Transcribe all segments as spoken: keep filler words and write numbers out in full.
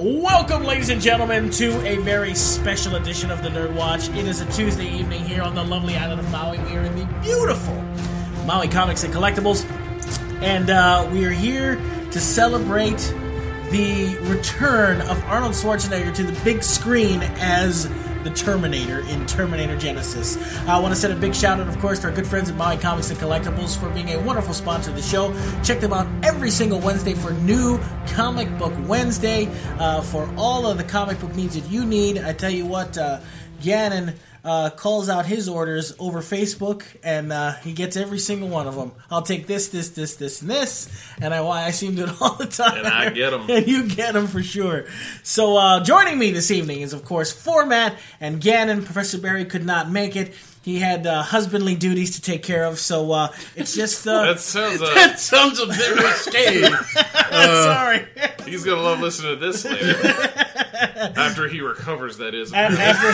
Welcome, ladies and gentlemen, to a very special edition of the Nerd Watch. It is a Tuesday evening here on the lovely island of Maui. We are in the beautiful Maui Comics and Collectibles, and uh, we are here to celebrate the return of Arnold Schwarzenegger to the big screen as the Terminator in Terminator Genesis. I want to send a big shout out, of course, to our good friends at Maui Comics and Collectibles for being a wonderful sponsor of the show. Check them out every single Wednesday for New Comic Book Wednesday uh, for all of the comic book needs that you need. I tell you what, uh, Gannon uh, calls out his orders over Facebook, and uh, he gets every single one of them. I'll take this, this, this, this, and this, and I, I see him do it all the time. And I get them. And you get them for sure. So uh, joining me this evening is, of course, Format and Gannon. Professor Barry could not make it. He had uh, husbandly duties to take care of, so uh, it's just... Uh, that sounds uh, that sounds a bit risque. uh, Sorry. He's going to love listening to this later. After he recovers, that is. After,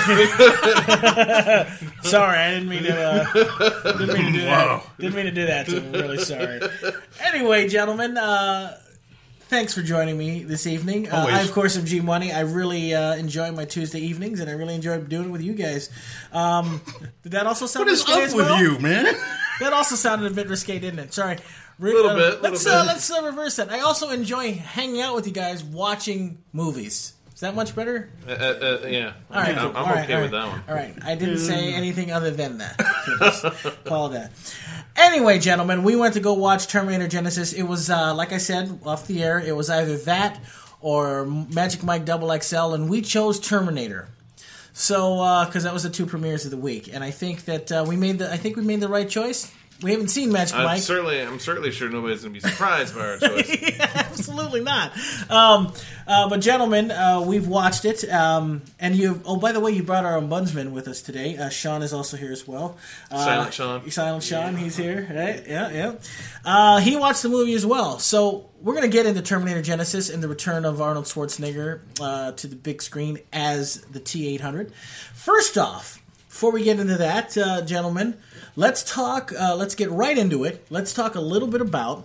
sorry, I didn't mean to. Uh, didn't mean to do Wow. that. Didn't mean to do that. To him. I'm really sorry. Anyway, gentlemen, uh, thanks for joining me this evening. Uh, I, of course, am G Money. I really uh, enjoy my Tuesday evenings, and I really enjoy doing it with you guys. Um, did that also sound What is risque up as with well? you, man? That also sounded a bit risque, didn't it? Sorry. A little uh, bit. Little Let's bit. uh, let's uh, reverse that. I also enjoy hanging out with you guys, watching movies. Is that much better? Uh, uh, uh, yeah. All right, I'm, cool. I'm All right, okay all with right. that one. All right, I didn't say anything other than that. Just call that. Anyway, gentlemen, we went to go watch Terminator Genesis. It was, uh, like I said, off the air. It was either that or Magic Mike Double X L, and we chose Terminator. So, because uh, that was the two premieres of the week, and I think that uh, we made the. I think we made the right choice. We haven't seen Magic I'm Mike. certainly, I'm certainly sure nobody's going to be surprised by our choice. Yeah, absolutely not. Um, uh, but gentlemen, uh, we've watched it, um, and you. Oh, by the way, you brought our ombudsman with us today. Uh, Sean is also here as well. Uh, Silent Sean. Silent Sean, he's here. Right? Yeah, yeah. Uh, he watched the movie as well. So we're going to get into Terminator Genesis and the return of Arnold Schwarzenegger uh, to the big screen as the T eight hundred. First off, before we get into that, uh, gentlemen. Let's talk, uh, let's get right into it. Let's talk a little bit about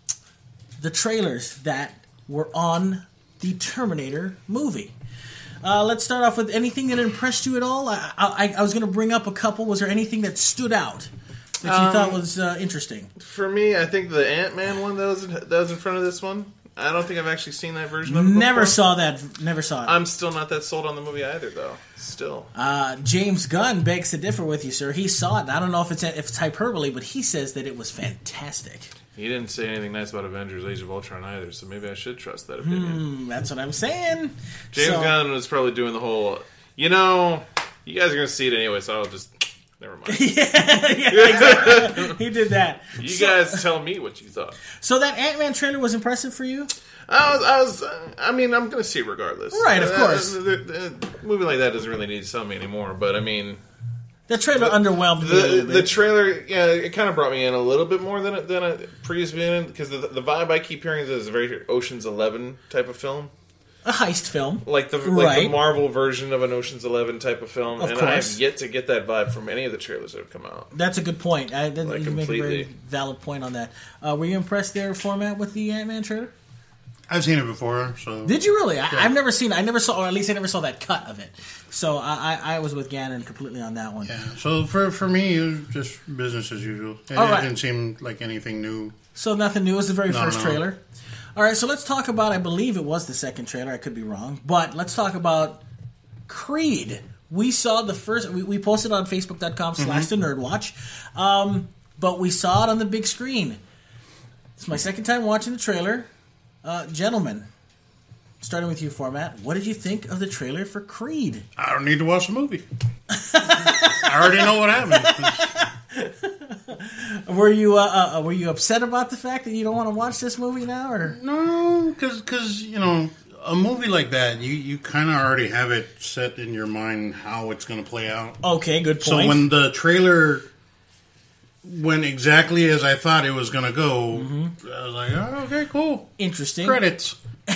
the trailers that were on the Terminator movie. Uh, let's start off with anything that impressed you at all. I, I, I was going to bring up a couple. Was there anything that stood out that you Um, thought was uh, interesting? For me, I think the Ant-Man one that was, that was in front of this one, I don't think I've actually seen that version of it Never before. saw that. Never saw it. I'm still not that sold on the movie either, though. Still. Uh, James Gunn begs to differ with you, sir. He saw it. And I don't know if it's if it's hyperbole, but he says that it was fantastic. He didn't say anything nice about Avengers Age of Ultron either, so maybe I should trust that opinion. Hmm, that's what I'm saying. James So- Gunn was probably doing the whole, you know, you guys are going to see it anyway, so I'll just, never mind. yeah, yeah, exactly. He did that. You So- guys tell me what you thought. So that Ant-Man trailer was impressive for you? I was, I was, uh, I mean, I'm going to see it regardless. Right, of Uh, course. uh, the, the, the movie like that doesn't really need to sell me anymore, but I mean, The trailer underwhelmed me a the little the bit. trailer, yeah, it kind of brought me in a little bit more than it, than it previously been in, because the, the vibe I keep hearing is it's a very Ocean's Eleven type of film. A heist film. Like the like Right. the Marvel version of an Ocean's Eleven type of film, Of and I course. have yet to get that vibe from any of the trailers that have come out. That's a good point. I, that, Like, you make a very completely. valid point on that. Uh, were you impressed there, Format, with the Ant-Man trailer? I've seen it before, so Did you really? I, I've never seen it. I never saw, or at least I never saw that cut of it. So I, I, I was with Gannon completely on that one. yeah. So for for me, it was just business as usual. It, All it right. didn't seem like anything new. So nothing new. It was the very No, first no. trailer. All right, so let's talk about, I believe it was the second trailer. I could be wrong. But let's talk about Creed. We saw the first, we, we posted on facebook.com slash the Nerdwatch. Um, but we saw it on the big screen. It's my second time watching the trailer. Uh, gentlemen, starting with you, Format, what did you think of the trailer for Creed? I don't need to watch the movie. I already know what happened. Were you uh, uh, were you upset about the fact that you don't want to watch this movie now, or No, because you know a movie like that, you you kind of already have it set in your mind how it's going to play out. okay, good So point. when the trailer went exactly as I thought it was going to go, Mm-hmm. I was like, oh, okay, cool. Interesting. Credits.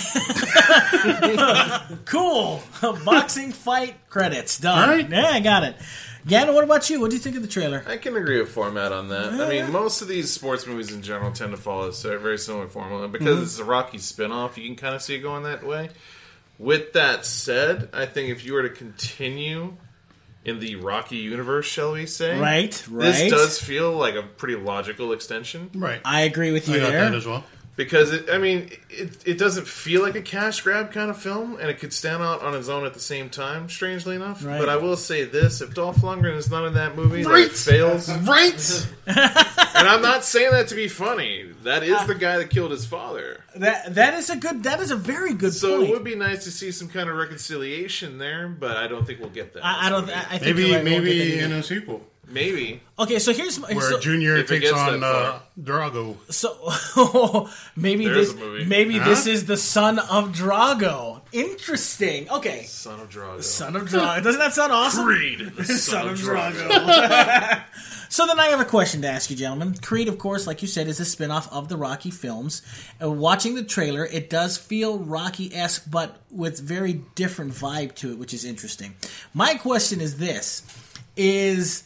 Cool. Boxing fight credits done. All right. Yeah, I got it. Gannon, what about you? What do you think of the trailer? I can agree with Format on that. I mean, most of these sports movies in general tend to follow a very similar formula. Because Mm-hmm. it's a Rocky spinoff, you can kind of see it going that way. With that said, I think if you were to continue in the Rocky universe, shall we say, Right, right. this does feel like a pretty logical extension. Right. I agree with you I got there. that as well. Because, it, I mean, it, it doesn't feel like a cash grab kind of film, and it could stand out on its own at the same time, strangely enough. Right. But I will say this, if Dolph Lundgren is not in that movie, Right. that it fails. Right. And I'm not saying that to be funny. That is the guy that killed his father. That that is a good. That is a very good So point. it would be nice to see some kind of reconciliation there, but I don't think we'll get that. in I, I this don't. movie. I, I think Maybe you're right, we won't get maybe that in either. a sequel Maybe. Okay, so here's my. where So, Junior if it takes gets on that uh, far. Drago. so maybe There's this a movie. maybe Huh? this is the son of Drago. Interesting. Okay, Son of Drago. son of Drago. Doesn't that sound awesome? Creed. The Son of Drago. So then I have a question to ask you, gentlemen. Creed, of course, like you said, is a spin-off of the Rocky films. And watching the trailer, it does feel Rocky-esque, but with very different vibe to it, which is interesting. My question is this. Is...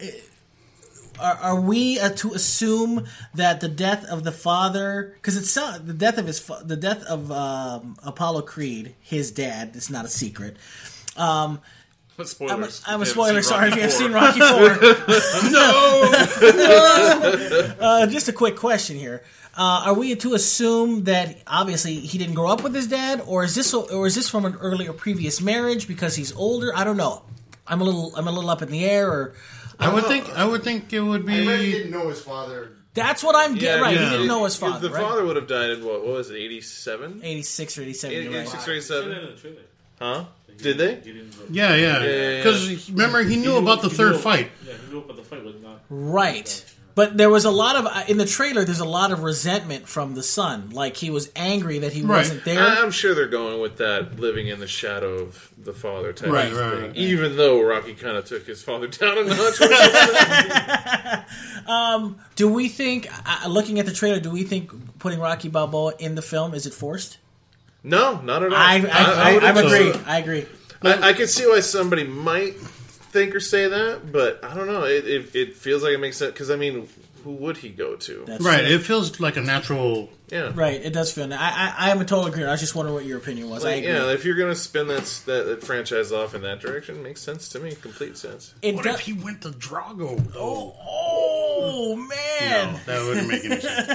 Are, are we uh, to assume that the death of the father, because it's uh, the death of his, fa- the death of um, Apollo Creed, his dad, it's not a secret. Um, But spoilers. I'm a, I'm a If you spoiler. haven't seen Sorry if Rocky you haven't seen four. Rocky Four. uh, just a quick question here: uh, Are we to assume that obviously he didn't grow up with his dad, or is this or is this from an earlier previous marriage because he's older? I don't know. I'm a little I'm a little up in the air. Or I would think. I would think it would I really be. didn't know his father. that's what I'm getting. Right? yeah. He didn't know his If father. The right? father would have died in what? What was it? eighty-seven? eighty-six or eighty-seven. You're right. eighty-six or eighty-seven? in the trailer. Huh? Did they? He didn't know. Yeah, yeah. yeah, yeah. Because remember, he knew He about the he third knew- fight. Yeah, he knew about the fight, but not. Right. But there was a lot of in the trailer. There's a lot of resentment from the son. Like he was angry that he Right. wasn't there. I- I'm sure they're going with that living in the shadow of the father type Right, of right, thing. right. Even though Rocky kind of took his father down a notch. Do we think, uh, looking at the trailer, do we think putting Rocky Balboa in the film is it forced? No, not at all. I I, I, would I, have- agree. I agree. I, I can see why somebody might think or say that, but I don't know. It it, it feels like it makes sense because I mean, who would he go to? That's Right. true. It feels like a natural. Yeah, Right. It does feel. I I, I am a total agreeer. I was just wondering what your opinion was. I Like, agree. yeah. If you're gonna spin that, that that franchise off in that direction, makes sense to me. Complete sense. it What does. if he went to Drago? oh, oh man, No, that wouldn't make any sense.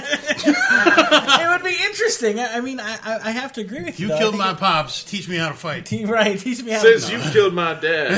it would be interesting. I, I mean, I I I have to agree with you. You though. killed I my think pops. Teach me how to fight. it- right. Teach me how. Since you killed my dad,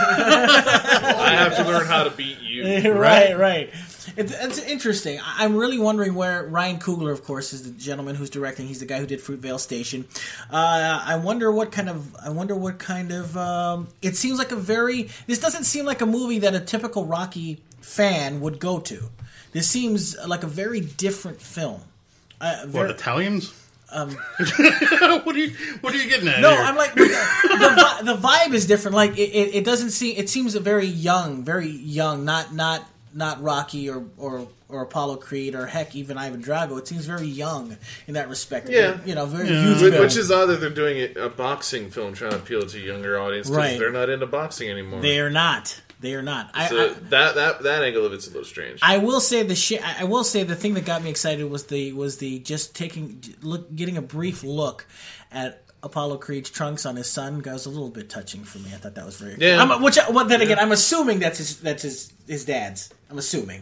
I have to learn how to beat you. right, right. It's, it's interesting. I- I'm really wondering where Ryan Coogler, of course, is the gentleman who's directing. He's the guy who did Fruitvale Station. Uh, I wonder what kind of. I wonder what kind of. Um, it seems like a very. This doesn't seem like a movie that a typical Rocky fan would go to. This seems like a very different film. Uh, What very, Italians? Um, what are you? What are you getting at? No, here? I'm like the, the, vi- the vibe is different. Like it, it, it doesn't seem. It seems a very young, very young. Not not not Rocky or or, or Apollo Creed or heck even Ivan Drago. It seems very young in that respect. Yeah. you know, very Yeah. youth Which, film. which is odd that they're doing it, a boxing film trying to appeal to a younger audience because Right. they're not into boxing anymore. They are not. They are not. I, so I, that that that angle of it's a little strange. I will say the sh- I will say the thing that got me excited was the was the just taking look getting a brief look at Apollo Creed's trunks on his son. That was a little bit touching for me. I thought that was very Yeah. I'm, which well, then again, I'm assuming that's his that's his his dad's. I'm assuming.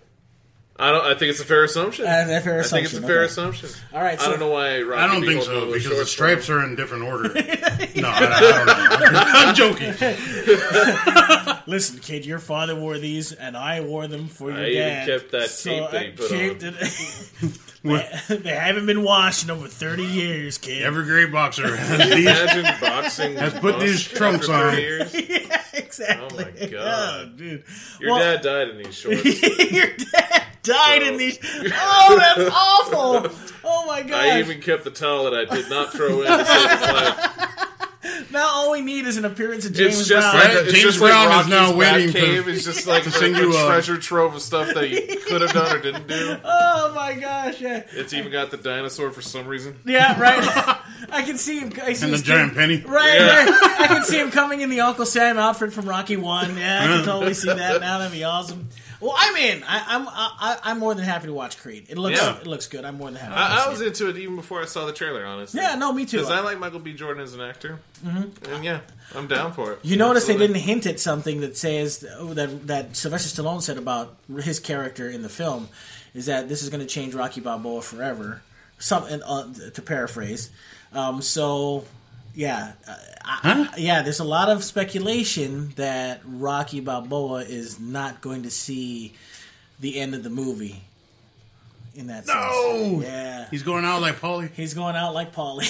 I don't. I think it's a fair assumption. Uh, a fair I think it's a assumption, fair okay. assumption. All right, I so- don't know why. Rocky I don't be think holding so those because the shorts stripes for him. are in different order. No, I, I don't know. I'm joking. Listen, kid, your father wore these, and I wore them for your I even dad. kept that So tape that I he put kept on. it- they, they haven't been washed in over thirty years, kid. Every great boxer has these. Imagine boxing. Has put bust these trunks after on. thirty years. yeah, exactly. Oh, my God. Oh, dude. Your Well- dad died in these shorts. your dad died So- in these. Oh, that's awful. Oh my god. I even kept the towel that I did not throw in to save his life. Now all we need is an appearance of James It's just Brown. like Right? it's James just Brown like is now Rocky's waiting to- Batcave. It's just like to a, sing you a a- treasure trove of stuff that he could have done or didn't do. Oh my gosh. Yeah. It's even got the dinosaur for some reason. Yeah, right. I can see him. I see And the his giant kid- penny. Right, Yeah. right. I can see him coming in the Uncle Sam outfit from Rocky One. Yeah, I can totally see that now. That'd be awesome. Well, I'm in. I, I'm I, I'm more than happy to watch Creed. It looks Yeah. it looks good. I'm more than happy. I, I to was see it. into it even before I saw the trailer, honestly. Yeah, no, me too. Because I like Michael B. Jordan as an actor. Mm-hmm. And yeah, I'm down for it. You notice Absolutely. they didn't hint at something that says oh, that that Sylvester Stallone said about his character in the film is that this is going to change Rocky Balboa forever. Something uh, to paraphrase. Um, so. Yeah, uh, I, I, yeah. There's a lot of speculation that Rocky Balboa is not going to see the end of the movie. In that No! sense, yeah, He's going out like Paulie. he's going out like Paulie.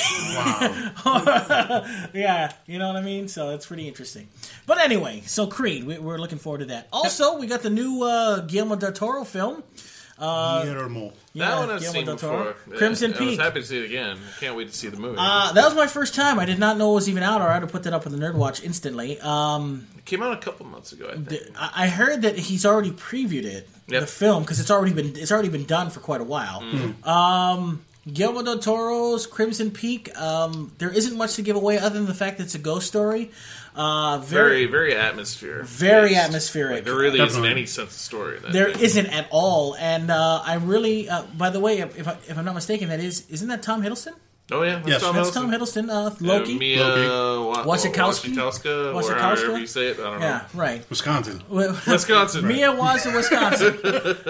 Wow. Yeah, you know what I mean. So it's pretty interesting. But anyway, so Creed, we, we're looking forward to that. Also, we got the new uh, Guillermo del Toro film. Guillermo. Yeah, That one I've Guillermo seen del Toro. before. Yeah, Crimson I was Peak. happy to see it again. I can't wait to see the movie. Uh, that was my first time. I did not know it was even out, or I'd have put that up on the Nerd Watch instantly. Um, it came out a couple months ago, I think. th- I I heard that he's already previewed it, Yep. the film, because it's already been it's already been done for quite a while. Mm. Um, Guillermo del Toro's Crimson Peak. Um, there isn't much to give away other than the fact that it's a ghost story. Uh, very, very, very atmospheric. very based. atmospheric. Like, there really Definitely. isn't any sense of story in that. There thing. isn't at all, and uh, I really. Uh, by the way, if, I, if I'm not mistaken, that is isn't that Tom Hiddleston? Oh, yeah. That's Yes. Tom That's Hiddleston. Tom Hiddleston. Uh, Yeah, Loki. Mia Loki. Wa- Wasikowski? Wasikowska, or Wasikowska? however you say it. I don't know. Yeah, right. Wisconsin. Wisconsin. Mia was in Wisconsin.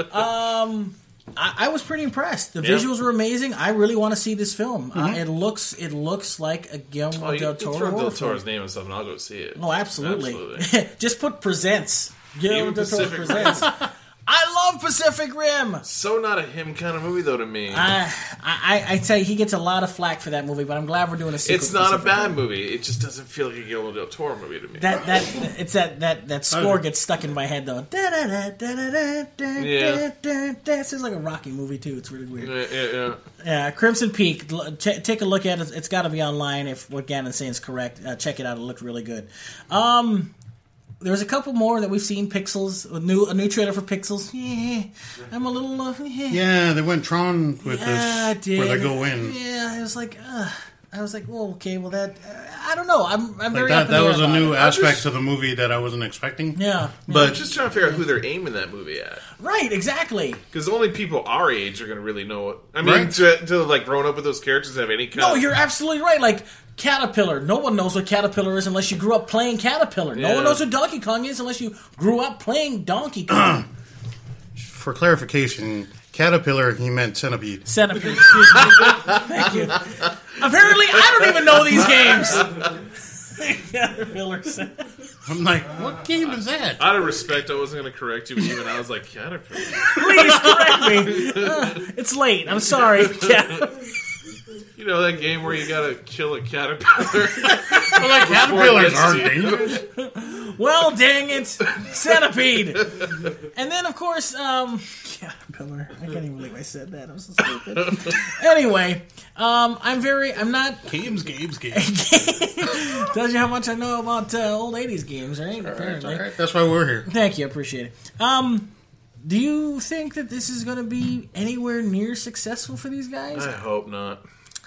um, I, I was pretty impressed. The Yeah. visuals were amazing. I really want to see this film. Uh, it looks it looks like a Guillermo Oh, you del can Toro. throw Del horror Toro's film. name and stuff, and I'll go see it. Oh, absolutely. Absolutely. Just put presents. Guillermo Even del Toro Pacific presents. I love Pacific Rim. So not a him kind of movie, though, to me. I, I I tell you, he gets a lot of flack for that movie, but I'm glad we're doing a sequel. It's to not a Pacific bad Rim. movie. It just doesn't feel like a Guillermo del Toro movie to me. That that it's that that that score gets stuck in my head though. Da da da da da da da Yeah. da da. It sounds like a Rocky movie too. It's really weird. Yeah, yeah, yeah. Yeah, Crimson Peak. l- Ch- take a look at it. It's got to be online if what Gannon's saying is correct. Uh, check it out. It looked really good. Um, there's a couple more that we've seen. Pixels, a new a new trailer for Pixels. Yeah, I'm a little. Uh, yeah, Yeah, they went Tron with yeah, I this, did. where they go in. Yeah, I was like, uh, I was like, well, okay, well that. Uh, I don't know. I'm I'm Like very that, up in that the was air a about new it. aspect just- to the movie that I wasn't expecting. Yeah, I'm But just trying to figure out who they're aiming that movie at. right, exactly. Because only people our age are going to really know what. I mean, Right. to, to like grown up with those characters have any kind No, of. you're absolutely right. Like Caterpillar, no one knows what Caterpillar is unless you grew up playing Caterpillar. No Yeah. one knows what Donkey Kong is unless you grew up playing Donkey Kong. for clarification, Caterpillar, he meant centipede. Centipede. Excuse me. Thank you. Apparently, I don't even know these games. Caterpillar. I'm like, what game is that? Out of respect, I wasn't going to correct you, but even I was like, Caterpillar. Please correct me. Uh, it's late. I'm sorry. Cat- You know that game where you got to kill a caterpillar? Well, like, caterpillars Before aren't it gets to you. dangerous. well, dang it. Centipede. And then, of course, um, Caterpillar. I can't even believe I said that. I'm so stupid. Anyway, um, I'm very, I'm not, Games, games, games. tells you how much I know about uh, old eighties games, right? Apparently. All right, that's why we're here. Thank you, I appreciate it. Um, do you think that this is going to be anywhere near successful for these guys? I hope not.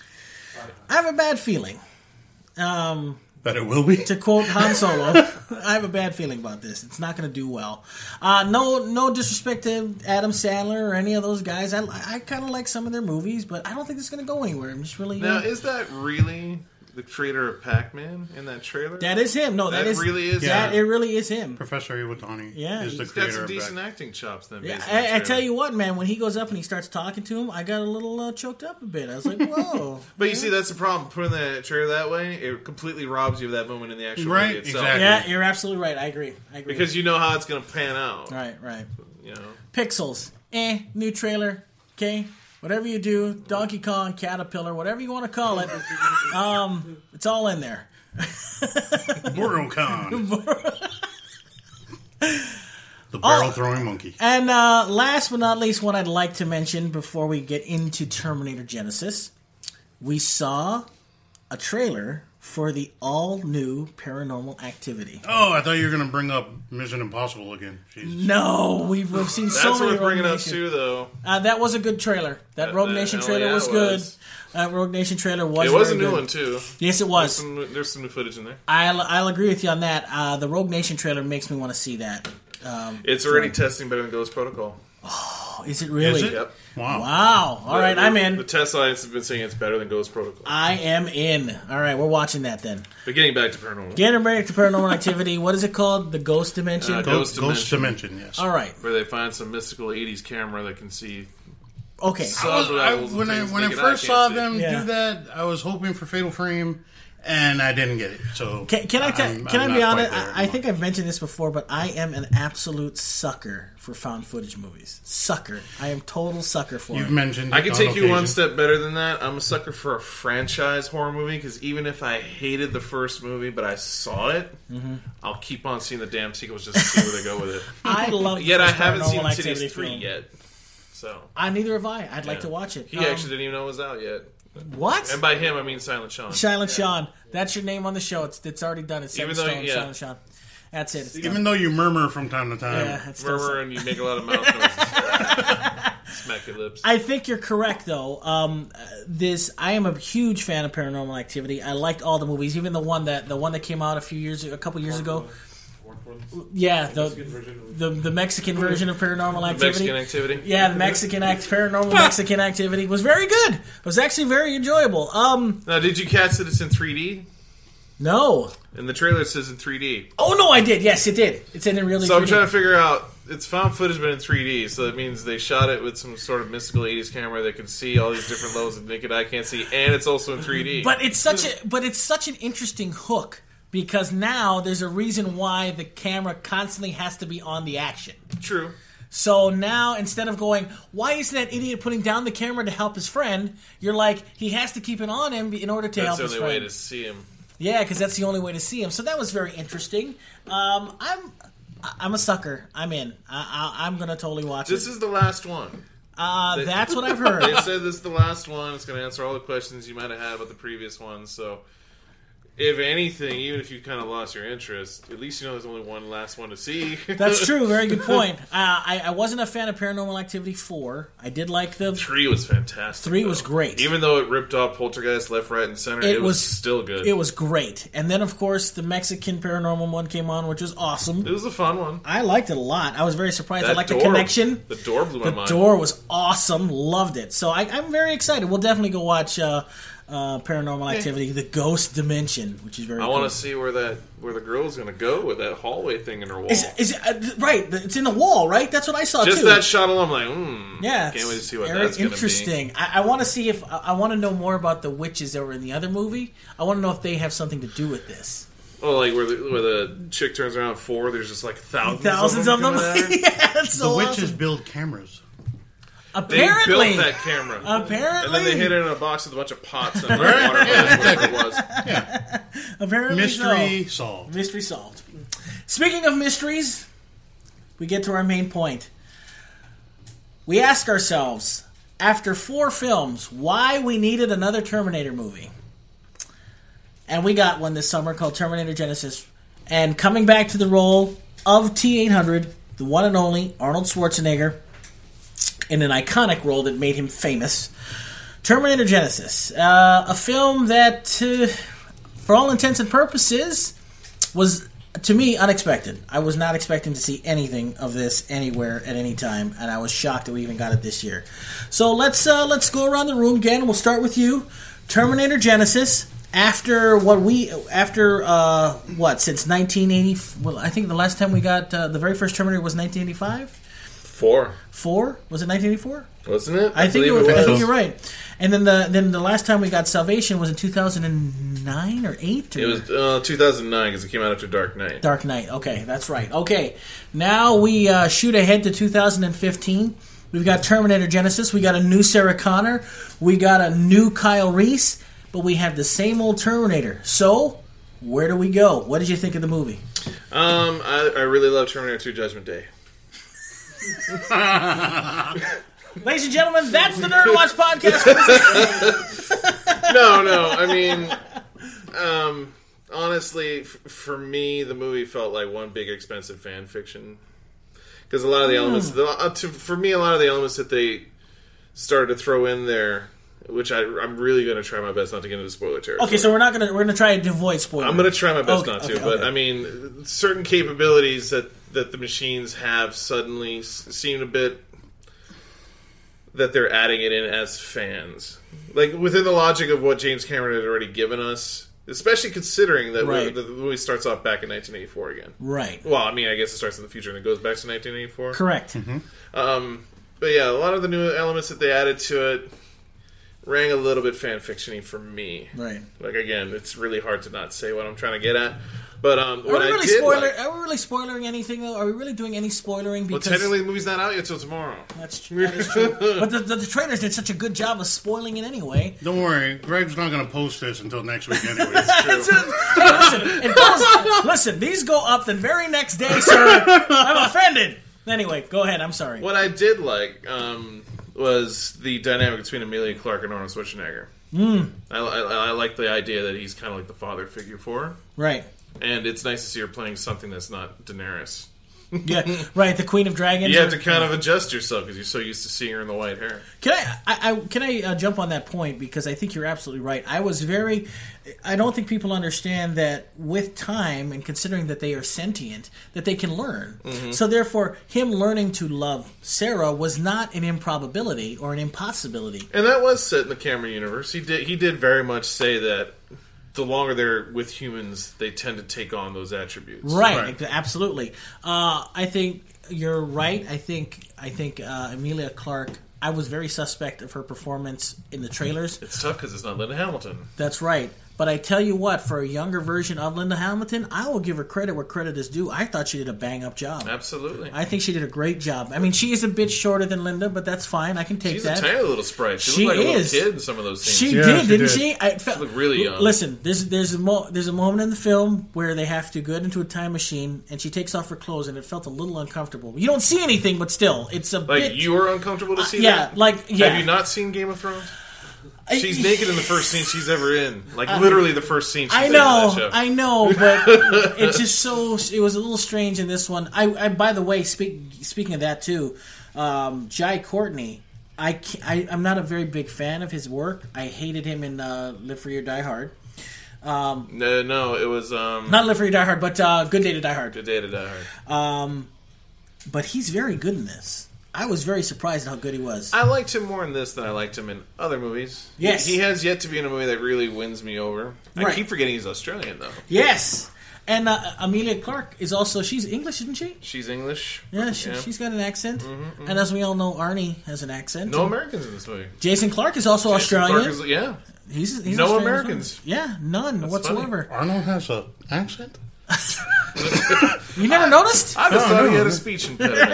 I have a bad feeling. Um, That it will be. to quote Han Solo, I have a bad feeling about this. It's not going to do well. Uh, no, no disrespect to Adam Sandler or any of those guys. I, I kind of like some of their movies, but I don't think it's going to go anywhere. I'm just really. Now, uh, is that really the creator of Pac-Man in that trailer? that is him. No, that That is really is that. him. It really is him. Professor Iwatani Yeah, is the He's got creator some of decent that. acting chops then. Yeah, based on the I, I trailer. tell you what, man. When he goes up and he starts talking to him, I got a little uh, choked up a bit. I was like, "Whoa!" But you see, that's the problem. Putting the trailer that way, it completely robs you of that moment in the actual Right, movie itself. exactly. Yeah, you're absolutely right. I agree. I agree. Because you know how it's going to pan out. right, right. You know. Pixels, eh? New trailer, okay. Whatever you do, Donkey Kong, Caterpillar, whatever you want to call it, um, it's all in there. Borocon. The barrel throwing monkey. And uh, last but not least, one I'd like to mention before we get into Terminator Genesis, we saw a trailer for the all-new Paranormal Activity. Oh, I thought you were going to bring up Mission Impossible again. Jesus. No, we've, we've seen so That's many worth Rogue bringing up Nation. too, though. Uh, that was a good trailer. That Uh, Rogue uh, Nation oh, trailer yeah, was it good. was. Uh, Rogue Nation trailer was It was a very new good. one too. Yes, it There's was. some, there's some new footage in there. I'll, I'll agree with you on that. Uh, the Rogue Nation trailer makes me want to see that. Um, it's already so. testing better than Ghost Protocol. Oh, is it really? Is it? Yep. Wow. Wow. All the, right, the, I'm in. The test audience has been saying it's better than Ghost Protocol. I am in. All right, we're watching that then. But getting back to Paranormal. Getting back to Paranormal Activity. What is it called? The Ghost Dimension? Uh, Ghost, Ghost Dimension. Dimension. Yes. All right. Where they find some mystical eighties camera that can see... Okay. Some I was, I, levels of when I, things when I naked first eye saw can't see. them Yeah. do that, I was hoping for Fatal Frame, and I didn't get it. So Can, can I tell? I'm- Can I'm I be not honest? quite there I, I think anymore. I've mentioned this before, but I am an absolute sucker for found footage movies. Sucker. I am total sucker for You've them. mentioned. I it can on take you one occasion. step better than that. I'm a sucker for a franchise horror movie because even if I hated the first movie, but I saw it, Mm-hmm. I'll keep on seeing the damn sequels just to see where they go with it. I love. the Yet I first haven't seen Paranormal Insidious Activity three film. yet. So I neither have I. I'd like yeah. to watch it. He Um, actually didn't even know it was out yet. What? And by him, I mean Silent Sean. Silent Sean. That's your name on the show. It's it's already done. It's set in Even though- stone. yeah. Silent Sean. That's it. It's done. Even though you murmur from time to time, Yeah, it's still Murmur set. and you make a lot of mouth noises. Smack your lips. I think you're correct, though. Um, uh, this I am a huge fan of Paranormal Activity. I liked all the movies, even the one that the one that came out a few years, a couple years ago. Yeah, the the, the Mexican version of Paranormal Activity. Mexican Activity. Yeah, the Mexican act, Paranormal Mexican Activity was very good. It was actually very enjoyable. Um, Now, did you catch that it's in three D? no. In the trailer, it says in three D. Oh no, I did. Yes, it did. It's in a really. So I'm three D. trying to figure out. It's found footage, but in three D. So that means they shot it with some sort of mystical eighties camera that can see all these different levels that naked eye can't see, and it's also in three D. But it's such a but it's such an interesting hook because now there's a reason why the camera constantly has to be on the action. True. So now instead of going, why isn't that idiot putting down the camera to help his friend? You're like, he has to keep it on him in order to That's help the his only way friend. to see him. Yeah, because that's the only way to see him. So that was very interesting. Um, I'm I'm a sucker. I'm in. I, I, I'm gonna totally watch This it. is the last one. Uh, they- that's what I've They heard. said this is the last one. It's going to answer all the questions you might have had about the previous one. So, if anything, even if you kind of lost your interest, at least you know there's only one last one to see. That's true. Very good point. Uh, I, I wasn't a fan of Paranormal Activity four. I did like the Three was fantastic. Three though. was great. Even though it ripped off Poltergeist left, right, and center, it, was, still good. It was great. And then, of course, the Mexican Paranormal one came on, which was awesome. It was a fun one. I liked it a lot. I was very surprised. I That liked door- the connection. The door blew my The mind. door was awesome. Loved it. So I, I'm very excited. We'll definitely go watch uh, uh, Paranormal Activity, The Ghost Dimension, which is very I cool. want to see where that where the girl's going to go with that hallway thing in her wall. Is, is it, uh, right, it's in the wall, right? That's what I saw, Just too. that shot alone, I'm like, hmm. Yeah, Can't wait to see what very that's going to be. interesting. I, I want to see if I, I want to know more about the witches that were in the other movie. I want to know if they have something to do with this. Oh, like where the, where the chick turns around four, there's just like thousands, Thousands of them. of them. coming at her. Yeah, that's the so witches awesome. build cameras. They Apparently, built that camera. Apparently. And then they hit it in a box with a bunch of pots and like water, whatever it was. apparently Mystery so. solved. Mystery solved. Speaking of mysteries, we get to our main point. We ask ourselves, after four films, why we needed another Terminator movie. And we got one this summer called Terminator Genesis. And coming back to the role of T eight hundred, the one and only Arnold Schwarzenegger, in an iconic role that made him famous, Terminator Genesis. Uh, a film that, uh, for all intents and purposes, was, to me, unexpected. I was not expecting to see anything of this anywhere at any time, and I was shocked that we even got it this year. So let's uh, let's go around the room again. We'll start with you. Terminator Genesis. After what we, after uh, what since nineteen eighty? Well, I think the last time we got uh, the very first Terminator was nineteen eighty-five. Four. Four was it nineteen eighty-four? Wasn't it? I, think believe it was, it I think you're right. And then the then the last time we got Salvation was in two thousand nine or eight. Or? It was uh, two thousand nine because it came out after Dark Knight. Dark Knight. Okay, that's right. Okay, now we uh, shoot ahead to two thousand fifteen. We've got Terminator Genesis. We got a new Sarah Connor. We got a new Kyle Reese. But we have the same old Terminator. So, where do we go? What did you think of the movie? Um, I, I really love Terminator two Judgment Day. Ladies and gentlemen, that's the Nerd Watch podcast. no, no. I mean, um, honestly, f- for me, the movie felt like one big expensive fan fiction. Because a lot of the elements, the, uh, to, for me, a lot of the elements that they started to throw in there, which I, I'm really going to try my best not to get into spoiler territory. Okay, so we're not gonna we're gonna try to avoid spoilers. I'm going to try my best Okay, not to, okay, but okay. I mean, certain capabilities that that the machines have suddenly s- seemed a bit that they're adding it in as fans, like within the logic of what James Cameron had already given us. Especially considering that Right. the movie starts off back in nineteen eighty-four again. Right. Well, I mean, I guess it starts in the future and it goes back to nineteen eighty-four. Correct. Um, but yeah, a lot of the new elements that they added to it rang a little bit fan fiction-y for me. Right. Like, again, it's really hard to not say what I'm trying to get at. But um, Are what we I really did spoiler? like... Are we really spoiling anything though? Are we really doing any spoilering? Well, Because technically the movie's not out yet till tomorrow. that's true. That is true. But the, the, the trailers did such a good job of spoiling it anyway. Don't worry, Greg's not going to post this until next week anyway. listen, it goes, listen, these go up the very next day, sir. I'm offended. Anyway, go ahead. I'm sorry. What I did like um, was the dynamic between Emilia Clarke and Arnold Schwarzenegger. Mm. I, I, I like the idea that he's kind of like the father figure for her. Right. And it's nice to see her playing something that's not Daenerys. Yeah. Right. The Queen of Dragons. You have or- to kind of adjust yourself because you're so used to seeing her in the white hair. Can I, I, I can I uh, jump on that point because I think you're absolutely right. I was very, I don't think people understand that with time and considering that they are sentient, that they can learn. Mm-hmm. So therefore, him learning to love Sarah was not an improbability or an impossibility. And that was set in the Cameron universe. He did he did very much say that the longer they're with humans, they tend to take on those attributes. Right, Right. absolutely. Uh, I think you're right. I think I think uh, Emilia Clarke. I was very suspect of her performance in the trailers. It's tough because it's not Linda Hamilton. That's right. But I tell you what, for a younger version of Linda Hamilton, I will give her credit where credit is due. I thought she did a bang-up job. Absolutely. I think she did a great job. I mean, she is a bit shorter than Linda, but that's fine. I can take She's that. a tiny little sprite. She, She looked like is. a little kid in some of those scenes. She Yeah, did, she didn't did. she? I felt, looked really young. Listen, there's there's a mo- there's a moment in the film where they have to go into a time machine, and she takes off her clothes, and it felt a little uncomfortable. You don't see anything, but still, it's a like, bit. you were uncomfortable to see yeah, that? like yeah. Have you not seen Game of Thrones? I- She's naked in the first scene she's ever in. Like, literally the first scene she's I in know, in that show. I know, but it's just so. It was a little strange in this one. I, I by the way, speak, speaking of that too, um, Jai Courtney. I, ca- I I'm not a very big fan of his work. I hated him in uh, Live Free or Die Hard. Um, No, no, it was um, not Live Free or Die Hard, but uh, Good Day to Die Hard. Good Day to Die Hard. Um, but he's very good in this. I was very surprised at how good he was. I liked him more in this than I liked him in other movies. Yes. He, he has yet to be in a movie that really wins me over. I Right. keep forgetting he's Australian, though. Yes, and uh, Emilia Clarke is also. She's English, isn't she? She's English. Yeah, she, she's got an accent. And as we all know, Arnie has an accent. No Americans in this movie. Jason Clarke is also Jason Australian. Clarke is- yeah. He's, he's No Australian as well. Americans. Yeah, none whatsoever. Arnold has an accent? You never noticed? I just No, thought no. he had a speech impediment.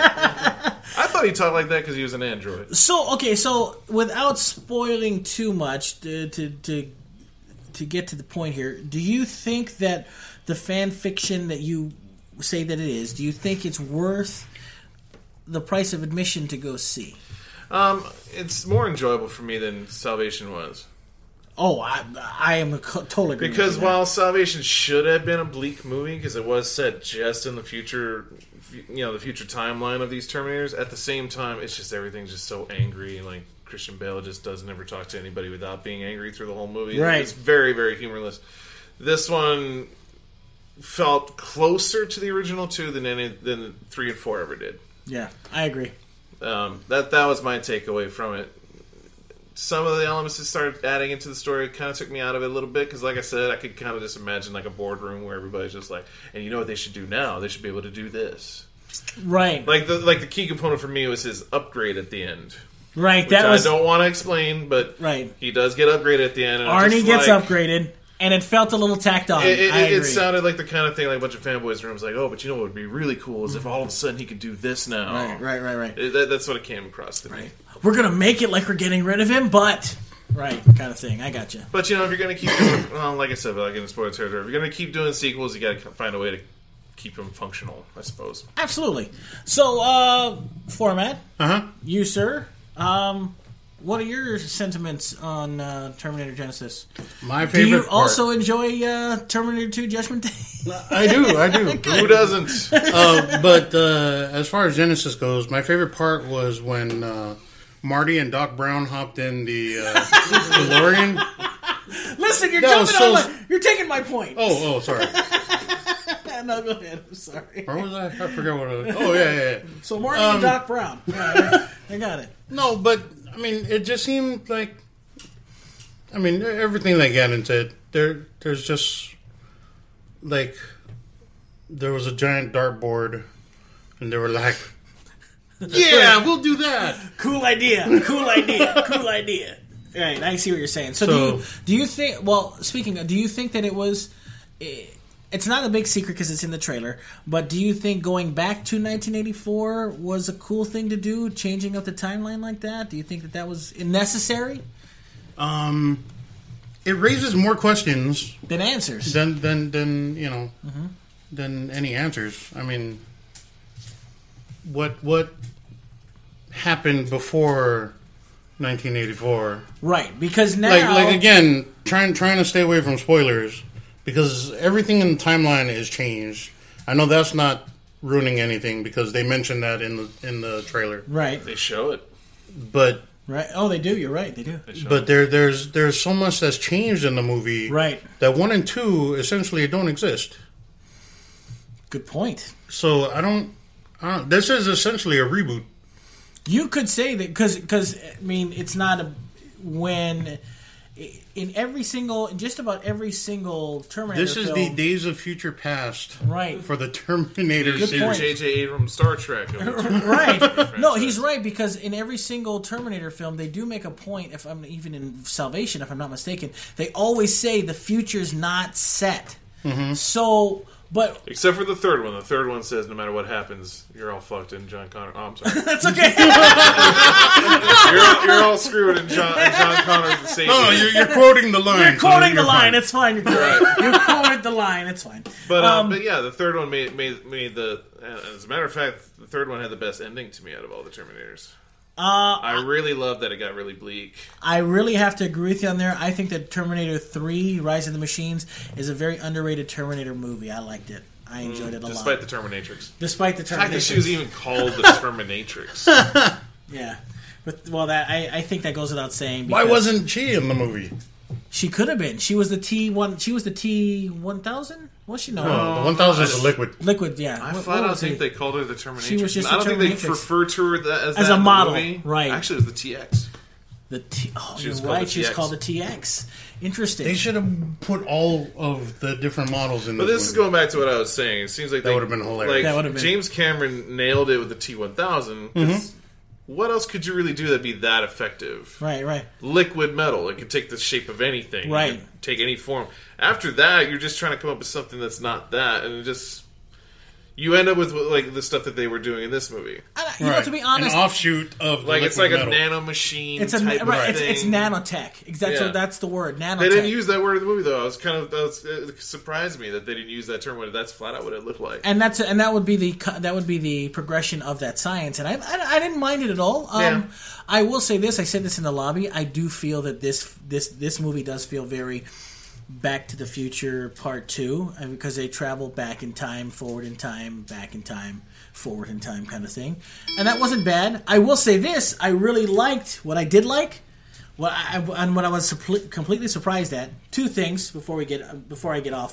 I thought he talked like that because he was an android. So okay, so without spoiling too much, to, to to to get to the point here, do you think that the fan fiction that you say that it is, do you think it's worth the price of admission to go see? Um, it's more enjoyable for me than Salvation was. Oh, I I am a co- total agree Because with you while Salvation should have been a bleak movie, because it was set just in the future, you know, the future timeline of these Terminators, at the same time, it's just everything's just so angry, and like Christian Bale just doesn't ever talk to anybody without being angry through the whole movie. Right. It's very, very humorless. This one felt closer to the original two than any than three and four ever did. yeah, I agree. Um, that that was my takeaway from it. Some of the elements that started adding into the story kind of took me out of it a little bit because, like I said, I could kind of just imagine like a boardroom where everybody's just like, and you know what they should do now? They should be able to do this. Right, Like the like the key component for me was his upgrade at the end, right. which That I was don't want to explain, but right. he does get upgraded at the end. And I'm Arnie just gets like- upgraded, and it felt a little tacked on. It, it, I it, agree. it sounded like the kind of thing like a bunch of fanboys in rooms like, oh, but you know what would be really cool is if all of a sudden he could do this now. right, right, right, right. It- that, that's what it came across to me. Right. We're gonna make it like we're getting rid of him, but right, kind of thing. I got you. But you know, if you're going to keep doing, well, like I said, but like in the spoiler territory, if you're going to keep doing sequels, you got to find a way to keep them functional, I suppose. Absolutely. So, uh, format, Uh huh. you sir. Um, what are your sentiments on uh, Terminator Genesis? My Do favorite you part. also enjoy uh, Terminator two Judgment Day? I do, I do. Who doesn't? uh, but uh, as far as Genesis goes, my favorite part was when uh, Marty and Doc Brown hopped in the uh, DeLorean. Listen, you're That jumping was so- on my. You're taking my point. Oh, oh, sorry. No, go ahead. I'm sorry. Where was I? I forgot what it was. Oh, yeah, yeah, yeah. So Marty Um, and Doc Brown. Yeah, I, I got it. No, but, I mean, it just seemed like... I mean, everything that Gannon said, there, there's just... Like, there was a giant dartboard, and they were like, yeah, we'll do that. Cool idea. Cool idea. Cool idea. Right, I see what you're saying. So, So- do you do you think? Well, speaking of, do you think that it was? It's not a big secret because it's in the trailer. But do you think going back to nineteen eighty-four was a cool thing to do, changing up the timeline like that? Do you think that that was necessary? Um, it raises more questions Than answers. than, than, than you know, Mm-hmm. than any answers. I mean, what what happened before nineteen eighty-four? Right, because now, Like, like again, trying trying to stay away from spoilers because everything in the timeline is changed. I know that's not ruining anything because they mentioned that in the in the trailer. right, They show it. But right. Oh, they do. You're right. They do. They show but it. there there's there's so much that's changed in the movie. Right. That one and two essentially don't exist. Good point. So I don't. I don't this is essentially a reboot. You could say that because because I mean it's not a when in every single in just about every single Terminator This is film, the Days of Future Past right. for the Terminator Good series. point. J J Abrams Star Trek. of the Right. No, he's right because in every single Terminator film, they do make a point. If I'm even in Salvation, if I'm not mistaken, they always say the future's not set. Mm-hmm. So, but Except for the third one. The third one says no matter what happens, you're all fucked in John Connor. Oh, I'm sorry. that's okay. you're, all, you're all screwed in John, in John Connor's the savior. No, no, you're, you're quoting the line. You're quoting so the line. fine. It's fine. You're right. You quoted the line. It's fine. But um, Um, but yeah, the third one made made made the. As a matter of fact, the third one had the best ending to me out of all the Terminators. Uh, I really love that it got really bleak. I really have to agree with you on there. I think that Terminator three, Rise of the Machines, is a very underrated Terminator movie. I liked it. I enjoyed it a Despite lot. the Terminatrix. Despite the The fact that she was Terminator. even called the Terminatrix. Yeah. But, well, that I, I think that goes without saying. Why because wasn't she in the movie? she could have been? She was the T one. She was the T one thousand. Was she? No, Oh, the one thousand is a liquid. Liquid. Yeah. I What- flat what out was think it? they called her the Terminatrix. She was just I don't the think they Terminatrix. refer to her that, as, As that a in the model, movie. right. Actually, it was the T X. The T. Oh, She you're was called right. the She was T X. called the T X. Interesting. They should have put all of the different models in But this this is movie. going back to what I was saying. It seems like That they, would've been hilarious. Like, That would've been- James Cameron nailed it with the T one thousand. Mm-hmm. What else could you really do that'd be that effective? Right. Right. Liquid metal. It could take the shape of anything. It Right. could take any form. After that, you're just trying to come up with something that's not that, and it just you end up with like the stuff that they were doing in this movie. I, you know, to be honest, an offshoot of the Like it's liquid like metal. a nano machine. it's a type right. of It's, thing. it's nanotech. That's Yeah. what, that's the word. Nanotech. They didn't use that word in the movie though. I was kind of that was, it surprised me that they didn't use that term. When that's flat out what it looked like. and that's and that would be the co- that would be the progression of that science, and I I, I didn't mind it at all. Um, Yeah. I will say this: I said this in the lobby. I do feel that this this this movie does feel very Back to the Future Part Two, and because they travel back in time, forward in time, back in time, forward in time, kind of thing, and that wasn't bad. I will say this: I really liked what I did like. What I, and what I was supple- completely surprised at. Two things before we get before I get off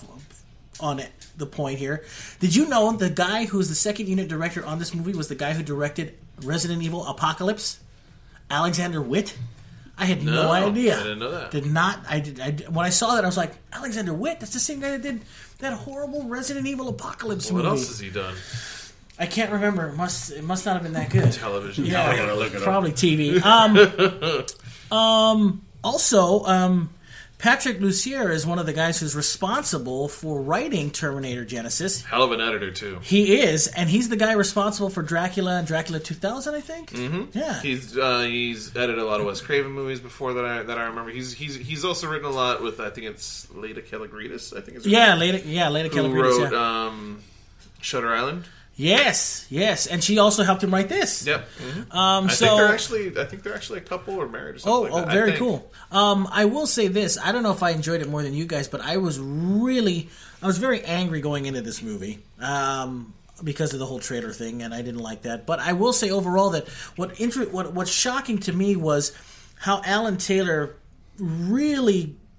on it, the point here. Did you know the guy who's the second unit director on this movie was the guy who directed Resident Evil Apocalypse? Alexander Witt? I had no, No, idea. I didn't know that. Did not. I did. I did- when I saw that, I was like, Alexander Witt. That's the same guy that did that horrible Resident Evil Apocalypse What movie. else has he done? I can't remember. It must. It must not have been that good. Television. Yeah, I gotta look it up. probably T V. Um, um, also, um, Patrick Lussier is one of the guys who's responsible for writing Terminator Genesis. Hell of an editor too. He is, and he's the guy responsible for Dracula and Dracula two thousand, I think. Mm-hmm. Yeah. He's uh, he's edited a lot of Wes Craven movies before that I that I remember. He's he's he's also written a lot with I think it's Leda Kalogridis. I think it's her yeah, name, Leda, yeah, Leda who Kalogridis. wrote Yeah. um, Shutter Island. Yes, yes, and she also helped him write this. Yep. Mm-hmm. Um, I so think they're actually I think they're actually a couple or married or something Oh, like oh, that. I very think. cool. Um, I will say this: I don't know if I enjoyed it more than you guys, but I was really, I was very angry going into this movie um, because of the whole trailer thing, and I didn't like that. But I will say overall that what inter- what what's shocking to me was how Alan Taylor really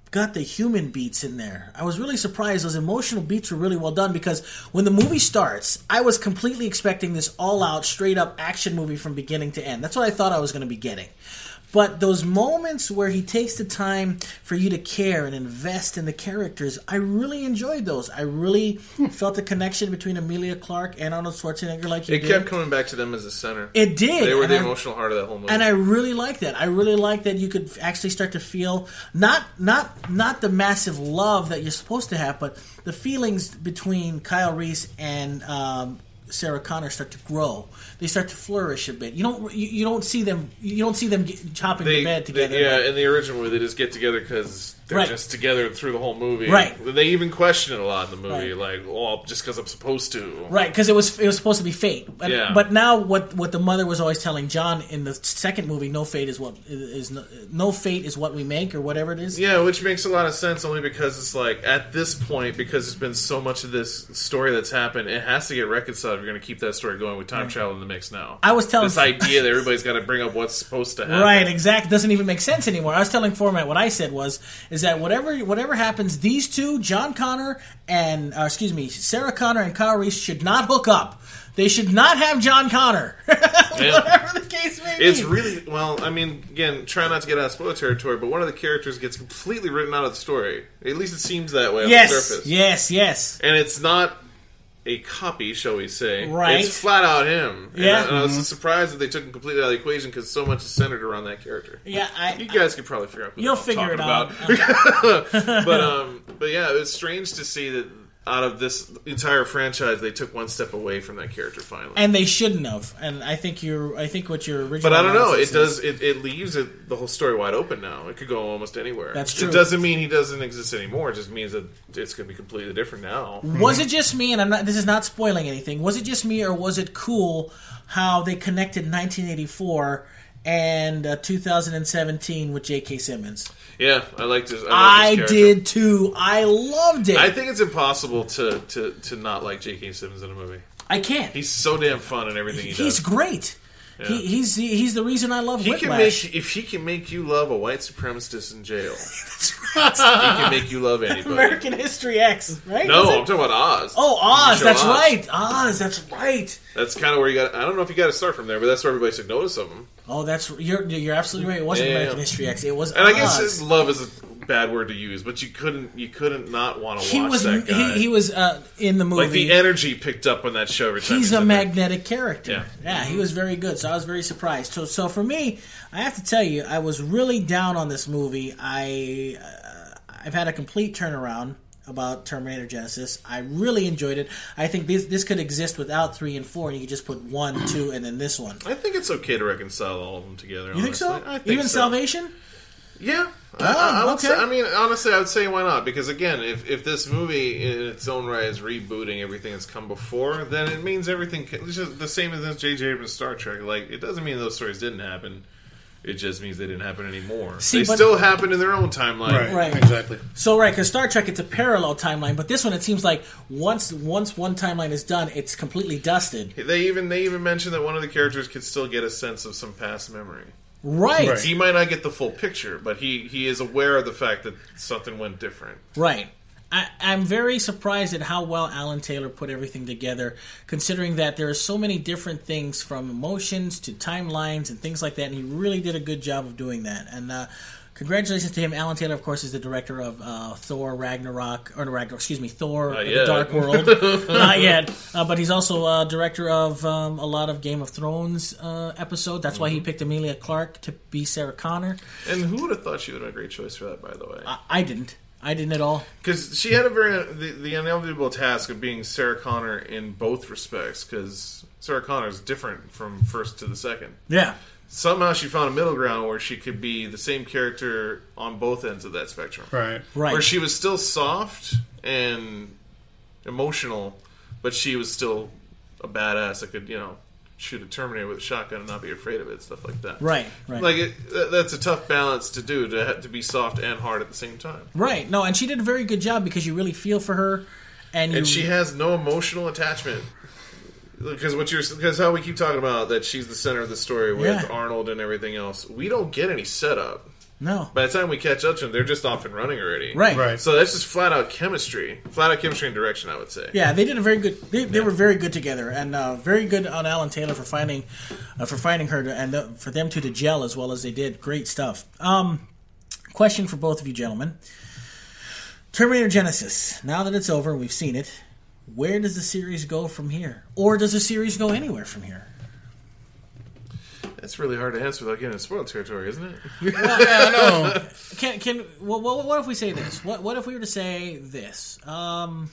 got the human beats in there. I was really surprised. Those emotional beats were really well done because when the movie starts, I was completely expecting this all-out, straight-up action movie from beginning to end. That's what I thought I was going to be getting. But those moments where he takes the time for you to care and invest in the characters, I really enjoyed those. I really felt the connection between Emilia Clarke and Arnold Schwarzenegger like you It did. kept coming back to them as a center. It did. They were and the I, emotional heart of that whole movie. And I really like that. I really like that you could actually start to feel not not not the massive love that you're supposed to have, but the feelings between Kyle Reese and um, Sarah Connor start to grow. They start to flourish a bit. You don't you, you don't see them you don't see them get, chopping they, the bed together. They, yeah, but, in the original movie, they just get together because they're Right. just together through the whole movie. Right. They even question it a lot in the movie, Right. like, "Oh, just because I'm supposed to." Right, because it was it was supposed to be fate. But, Yeah. but now what what the mother was always telling John in the second movie, no fate is what is no, no fate is what we make, or whatever it is. Yeah, which makes a lot of sense only because it's like, at this point, because there's been so much of this story that's happened, it has to get reconciled if you're going to keep that story going with time travel in the mix now. I was telling This idea that everybody's got to bring up what's supposed to happen. Right, exactly. Doesn't even make sense anymore. I was telling Format what I said was is that whatever whatever happens, these two, John Connor and uh, excuse me, Sarah Connor and Kyle Reese should not hook up. They should not have John Connor. Whatever the case may be. It's really, well, I mean, again, try not to get out of spoiler territory, but one of the characters gets completely written out of the story. At least it seems that way on yes, the surface. yes, yes. And it's not a copy, shall we say. Right. It's flat out him. Yeah. And I, and I was Mhm. surprised that they took him completely out of the equation because so much is centered around that character. Yeah, I, You guys could probably figure out who you'll I'm figure it talking out. about. but, um, but yeah, it was strange to see that out of this entire franchise, they took one step away from that character finally. And they shouldn't have. And I think you're. I think what your original. But I don't know. It analysis does. is- It, it leaves it, the whole story wide open now. It could go almost anywhere. That's true. It doesn't mean he doesn't exist anymore. It just means that it's going to be completely different now. Was it just me? And I'm not. This is not spoiling anything. Was it just me, or was it cool how they connected nineteen eighty-four and uh, two thousand seventeen with J K. Simmons? Yeah, I liked his. I, I liked his character. did too. I loved it. I think it's impossible to, to, to not like J K. Simmons in a movie. I can't. He's so damn fun in everything he He's does. great. Yeah. He, he's he's the reason I love He can Whiplash. make if he can make you love a white supremacist in jail. He can make you love anybody. American History X, right? No, Was it? I'm talking about Oz. Oh, Oz. Show That's Oz. right. Oz. That's right. That's kind of where you got. I don't know if you got to start from there, but that's where everybody took notice of him. Oh, that's you're you're absolutely right. It wasn't Yeah, yeah, American yeah. History X. It was And Oz. I guess his love is a bad word to use, but you couldn't you couldn't not want to he watch was that guy. he, he was uh, in the movie. like the energy picked up on that show every time. He's he's a in there. magnetic character. Yeah. yeah, he was very good. So I was very surprised. So, so for me, I have to tell you, I was really down on this movie. I, uh, I've had a complete turnaround about Terminator Genesis. I really enjoyed it. I think this this could exist without three and four, and you could just put one, two, and then this one. I think it's okay to reconcile all of them together. You think so? honestly. I think Even so. Salvation? Yeah. Oh, I, I, I would okay. say, I mean, honestly, I would say why not? Because again, if, if this movie in its own right is rebooting everything that's come before, then it means everything. Can, it's just the same as J J Abrams' Star Trek. Like, it doesn't mean those stories didn't happen. It just means they didn't happen anymore. See, they but- still happen in their own timeline. Right, Right. exactly. So right, because Star Trek, it's a parallel timeline, but this one, it seems like once once one timeline is done, it's completely dusted. They even they even mentioned that one of the characters could still get a sense of some past memory. Right, Right. He might not get the full picture, but he, he is aware of the fact that something went different. right. I, I'm very surprised at how well Alan Taylor put everything together, considering that there are so many different things from emotions to timelines and things like that, and he really did a good job of doing that. And uh, congratulations to him. Alan Taylor, of course, is the director of uh, Thor Ragnarok, or no, Ragnarok, excuse me, Thor: Not The yet. Dark World. Not yet, uh, but he's also uh, director of um, a lot of Game of Thrones uh, episodes. That's why he picked Emilia Clarke to be Sarah Connor. And who would have thought she would have been a great choice for that, by the way? I, I didn't. I didn't at all. Because she had a very the, the inevitable task of being Sarah Connor in both respects. Because Sarah Connor is different from first to the second. Yeah. Somehow she found a middle ground where she could be the same character on both ends of that spectrum. Right. Right. Where she was still soft and emotional, but she was still a badass that could, you know, shoot a Terminator with a shotgun and not be afraid of it, stuff like that. Right, right. Like it, that- that's a tough balance to do, to have to be soft and hard at the same time. Right. No, and she did a very good job because you really feel for her, and you, And she has no emotional attachment. Because what you're, because how we keep talking about that she's the center of the story with Yeah. Arnold and everything else. We don't get any setup. No. By the time we catch up to them, they're just off and running already. Right. Right. So that's just flat out chemistry. Flat out chemistry and direction, I would say. Yeah, they did a very good. They, they were very good together, and uh, very good on Alan Taylor for finding, uh, for finding her, to, and uh, for them two to gel as well as they did. Great stuff. Um, question for both of you gentlemen: Terminator Genisys. Now that it's over, we've seen it. Where does the series go from here, or does the series go anywhere from here? That's really hard to answer without getting into spoiled territory, isn't it? Yeah, I know. Can can well, what, what if we say this? What what if we were to say this? Um,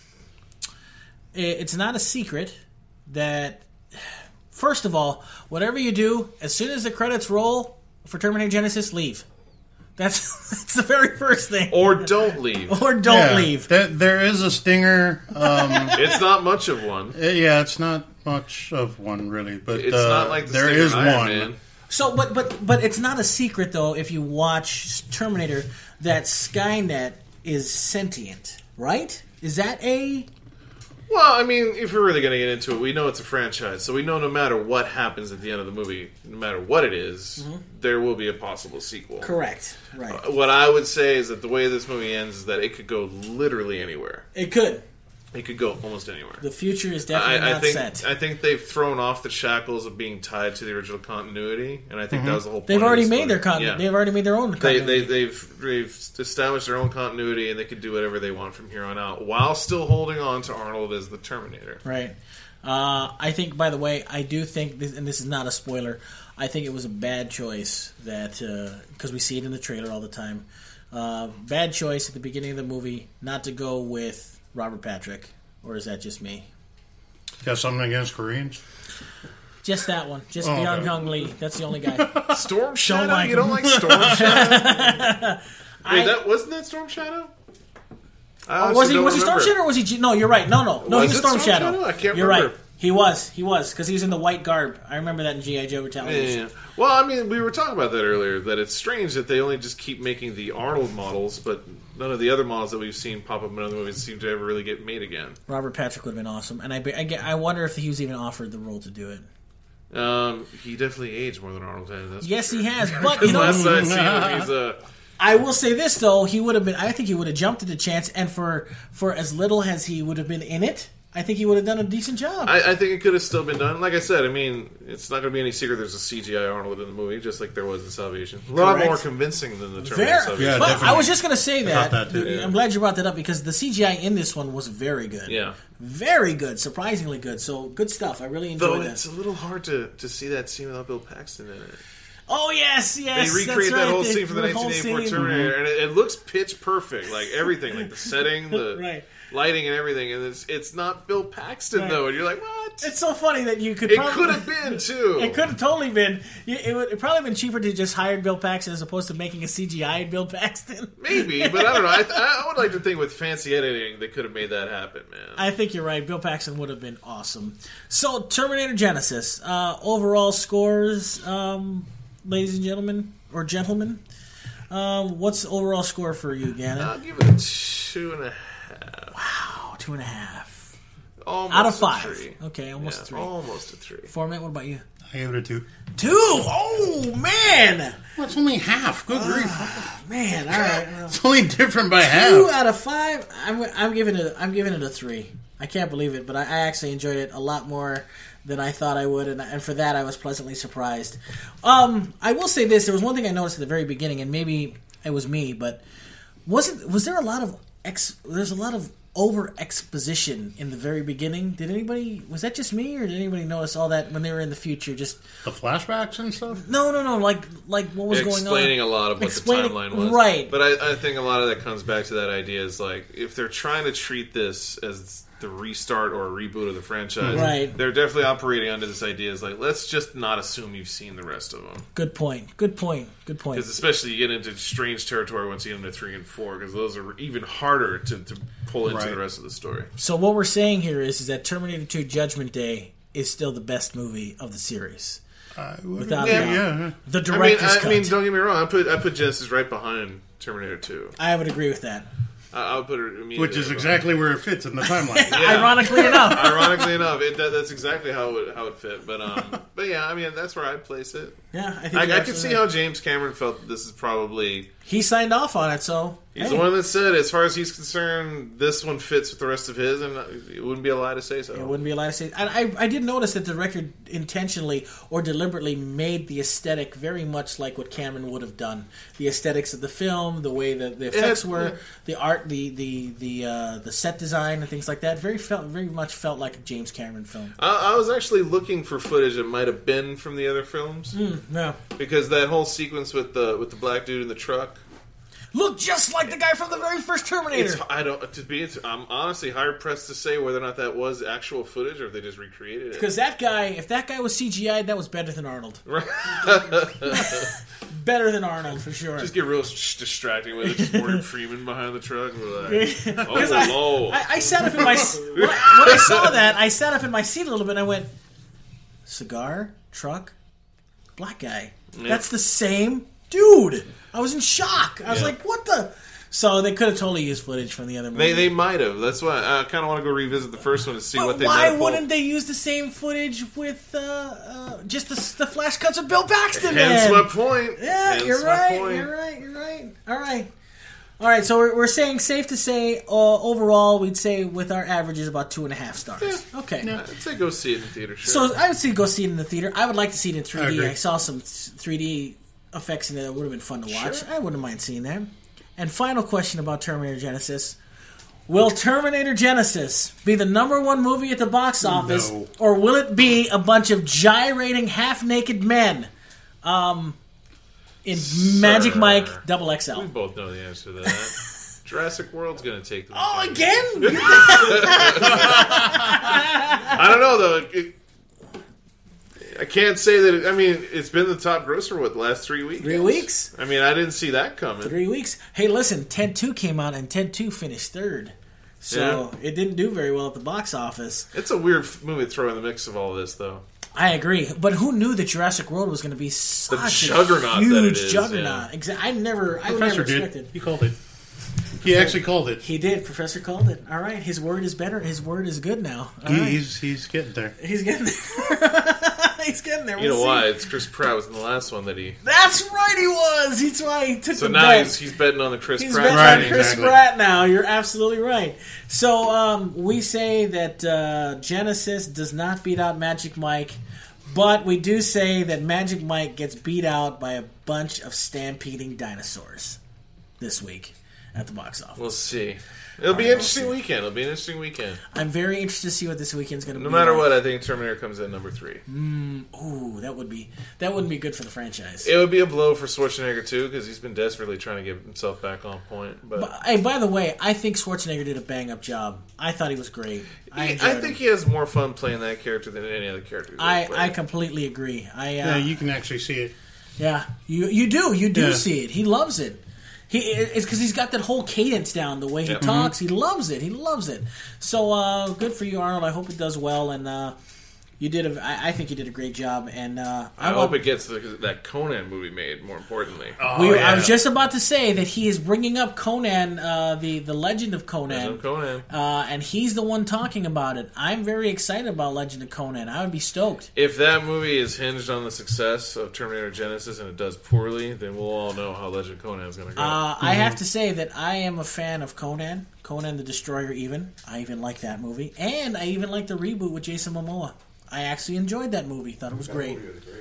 it, it's not a secret that, first of all, whatever you do, as soon as the credits roll for Terminator Genisys, leave. That's that's the very first thing. Or don't leave. Or don't Yeah, leave. There, there is a stinger. Um, It's not much of one. yeah, it's not much of one really, but It's uh, not like the there Stinger is Iron one. Man. So, but but but it's not a secret though. If you watch Terminator, that Skynet is sentient, right? Is that a Well, I mean, if we're really going to get into it, we know it's a franchise, so we know no matter what happens at the end of the movie, no matter what it is, Mm-hmm. there will be a possible sequel. correct? Right. What I would say is that the way this movie ends is that it could go literally anywhere. It could. It could go almost anywhere. The future is definitely I, I not think set. I think they've thrown off the shackles of being tied to the original continuity, and I think that was the whole point. They've of already this made movie. their con- Yeah. They've already made their own. They, Continuity. they, they've, they've established their own continuity, and they can do whatever they want from here on out, while still holding on to Arnold as the Terminator. Right. Uh, I think, by the way, I do think, this, and this is not a spoiler, I think it was a bad choice that, because we see it in the trailer all the time, uh, bad choice at the beginning of the movie not to go with Robert Patrick. Or is that just me? Got something against Koreans? Just that one. Just Oh, Byung okay. Hyun Lee. That's the only guy. Storm Shadow? like you don't him. like Storm Shadow? I- Wait, that wasn't that Storm Shadow? I Oh, honestly was he don't was he Storm remember. Shadow or was he... G- no, you're right. No, no. No, Was he was it Storm, Storm Shadow. Shadow? I can't you're remember. right. He was. He was. Because he was in the white garb. I remember that in G I. Joe Yeah, Retaliation. yeah. Well, I mean, we were talking about that earlier, that it's strange that they only just keep making the Arnold models, but none of the other models that we've seen pop up in other movies seem to ever really get made again. Robert Patrick would have been awesome. And I, be- I, get- I wonder if he was even offered the role to do it. Um, he definitely aged more than Arnold has. That's Yes, for he sure. has. But, you know... Last I seen him, he's a... I will say this though, he would have been. I think he would have jumped at the chance, and for for as little as he would have been in it, I think he would have done a decent job. I, I think it could have still been done. Like I said, I mean, it's not going to be any secret there's a C G I Arnold in the movie, just like there was in Salvation. A lot Correct. more convincing than the Terminator Very, Salvation. Yeah, but definitely. I was just going to say that. thought that too, yeah. I'm glad you brought that up because the C G I in this one was very good. Yeah. Very good, surprisingly good. So good stuff. I really Though enjoyed it's that. a little hard to, to see that scene without Bill Paxton in it. Oh yes, They yes. recreate that's that right. whole They- scene from the whole nineteen eighty-four scene. Terminator, and it, it looks pitch perfect. Like everything, like the setting, the Right. lighting, and everything. And it's it's not Bill Paxton Right. though, and you're like, what? It's so funny that you could. It probably, could have been too. It could have totally been. It would it probably been cheaper to just hire Bill Paxton as opposed to making a C G I Bill Paxton. Maybe, but I don't know. I, I would like to think with fancy editing, they could have made that happen, man. I think you're right. Bill Paxton would have been awesome. So, Terminator Genisys. Uh, overall scores, um, ladies and gentlemen, or gentlemen. Um, what's the overall score for you, Gannon? I'll give it a two and a half. Wow, two and a half. Almost Out of a five. three. Okay, almost Yeah, a three. Almost a three. Format, what about you? I gave it a two. Two! Oh, man! Well, it's only half. Good grief. Man, all right. Well, It's only different by two half. out of five. I'm, I'm giving it. I'm giving it a three. I can't believe it, but I, I actually enjoyed it a lot more than I thought I would, and, and for that I was pleasantly surprised. Um, I will say this: there was one thing I noticed at the very beginning, and maybe it was me, but wasn't was there a lot of ex? There's a lot of over exposition in the very beginning. Did anybody? Was that just me, or did anybody notice all that when they were in the future? Just The flashbacks and stuff? no, no, no. Like, like what was going on? Explaining a lot of what Explaining- the timeline was, right. But I, I think a lot of that comes back to that idea is like if they're trying to treat this as the restart or a reboot of the franchise, Right. they're definitely operating under this idea is like let's just not assume you've seen the rest of them. Good point. Good point. Good point. Because especially you get into strange territory once you get into three and four, because those are even harder to, to pull into Right. the rest of the story. So what we're saying here is, is that Terminator two Judgment Day is still the best movie of the series. I would Without yeah, a doubt. yeah. The I mean, director's I, cut. I mean, don't get me wrong. I put I put Genesis right behind Terminator two. I would agree with that. I, I'll put it immediately. Which is exactly where it fits in the timeline. Yeah. Ironically enough. Ironically enough, it, that, that's exactly how it how it fit. But um, but yeah, I mean that's where I'd place it. Yeah, I think I, you're I could see absolutely how right. James Cameron felt that this is probably. He signed off on it, so He's hey. the one that said, as far as he's concerned, this one fits with the rest of his, and it wouldn't be a lie to say so. It wouldn't be allowed to say. And I, I did notice that the director intentionally or deliberately made the aesthetic very much like what Cameron would have done. The aesthetics of the film, the way that the effects Yeah, were, yeah. the art, the the the uh, the set design, and things like that. Very felt very much felt like a James Cameron film. I, I was actually looking for footage that might have been from the other films, Yeah, because that whole sequence with the with the black dude in the truck. look just like the guy from the very first Terminator. It's, I don't to be. It's, I'm honestly hard pressed to say whether or not that was actual footage or if they just recreated it. Because that guy, if that guy was C G I, that was better than Arnold. Better than Arnold for sure. Just get real s- distracting with it. Just Morgan Freeman behind the truck. We're like, oh, Because I, low. I, I sat up in my when I, when I saw that, I sat up in my seat a little bit and I went, cigar, truck, black guy. Yeah. That's the same dude. I was in shock. I was Yeah. like, what the? So they could have totally used footage from the other movie. They they might have. That's why I kind of want to go revisit the first one to see but what they. why might have wouldn't pulled. they use the same footage with uh, uh, just the, the flash cuts of Bill Paxton? Hence man? my point. Yeah, Hence you're my right. point. You're right. You're right. All right. All right. So we're, we're saying safe to say uh, overall we'd say with our averages about two and a half stars. Yeah. Okay. I'd say go see it in the theater. Sure. So I would say go see it in the theater. I would like to see it in three D. I I, agree. saw some three D effects in there that would have been fun to watch. Sure. I wouldn't mind seeing that. And final question about Terminator Genesis. Will Terminator Genesis be the number one movie at the box office, No. or will it be a bunch of gyrating, half-naked men um, in Magic Mike Double X L? we both know the answer to that. Jurassic World's going to take the. Oh, again? I don't know though. It, I can't say that. It, I mean, it's been the top grosser what the last three weeks. Three weeks? I mean, I didn't see that coming. Three weeks. Hey, listen, Ted two came out, and Ted two finished third. So it didn't do very well at the box office. It's a weird f- movie to throw in the mix of all this, though. I agree, but who knew that Jurassic World was going to be such juggernaut a that huge it is, juggernaut? Exa- I never, I would Professor never did. expected. He called it. He actually called it. He did. Professor called it. All right, his word is better. His word is good now. All He, right. he's he's getting there. He's getting there. He's getting there. You know We'll see. why? It's Chris Pratt was in the last one that he. That's right. He was. That's why he took So the now bet. he's, he's betting on the Chris He's Pratt. betting Right, on thing. Chris exactly. Pratt now. You're absolutely right. So um, we say that uh, Genesis does not beat out Magic Mike, but we do say that Magic Mike gets beat out by a bunch of stampeding dinosaurs this week at the box office. We'll see. It'll be an interesting weekend. It'll be an interesting weekend. I'm very interested to see what this weekend's going to No be. matter like. what, I think Terminator comes in number three. Ooh, that would be that wouldn't be good for the franchise. It would be a blow for Schwarzenegger too, because he's been desperately trying to get himself back on point. But, But, hey, by the way, I think Schwarzenegger did a bang up job. I thought he was great. I, I, enjoyed I think him. he has more fun playing that character than any other character. that I, he's played. I completely agree. I uh, Yeah, you can actually see it. Yeah, you you do you do Yeah. see it. He loves it. He it's because he's got that whole cadence down. The way he Yep. talks, he loves it. He loves it. So uh, good for you, Arnold. I hope it does well. And uh, you did. A, I, I think you did a great job. And uh, I, want- hope it gets the, that Conan movie made. More importantly, Oh, we, yeah. I was just about to say that he is bringing up Conan, uh, the the Legend of Conan, Legend of Conan. Uh, and he's the one talking about it. I'm very excited about Legend of Conan. I would be stoked. If that movie is hinged on the success of Terminator Genesis and it does poorly, then we'll all know how Legend of Conan is going to go. Uh, I have to say that I am a fan of Conan, Conan the Destroyer. Even I even like that movie, and I even like the reboot with Jason Momoa. I actually enjoyed that movie. Thought it was great.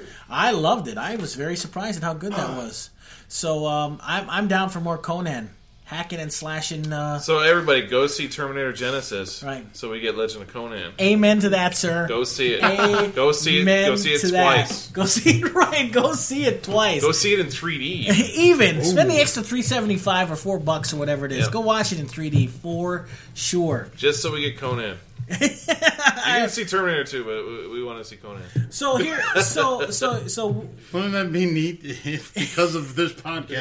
I loved it. I was very surprised at how good that was. So um, I'm I'm down for more Conan, hacking and slashing. Uh, so everybody, go see Terminator Genesis. Right. So we get Legend of Conan. amen to that, sir. Go see it. Amen Go see it. Go see it to that. twice. Go see it right. Go see it twice. Go see it in three D. Even spend the extra three seventy five or four bucks or whatever it is. Yep. Go watch it in three D for sure. Just so we get Conan. You can see Terminator too, but we, we want to see Conan. So here, so so so Wouldn't that be neat if, because of this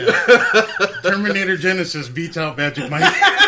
podcast, Terminator Genesis beats out Magic Mike?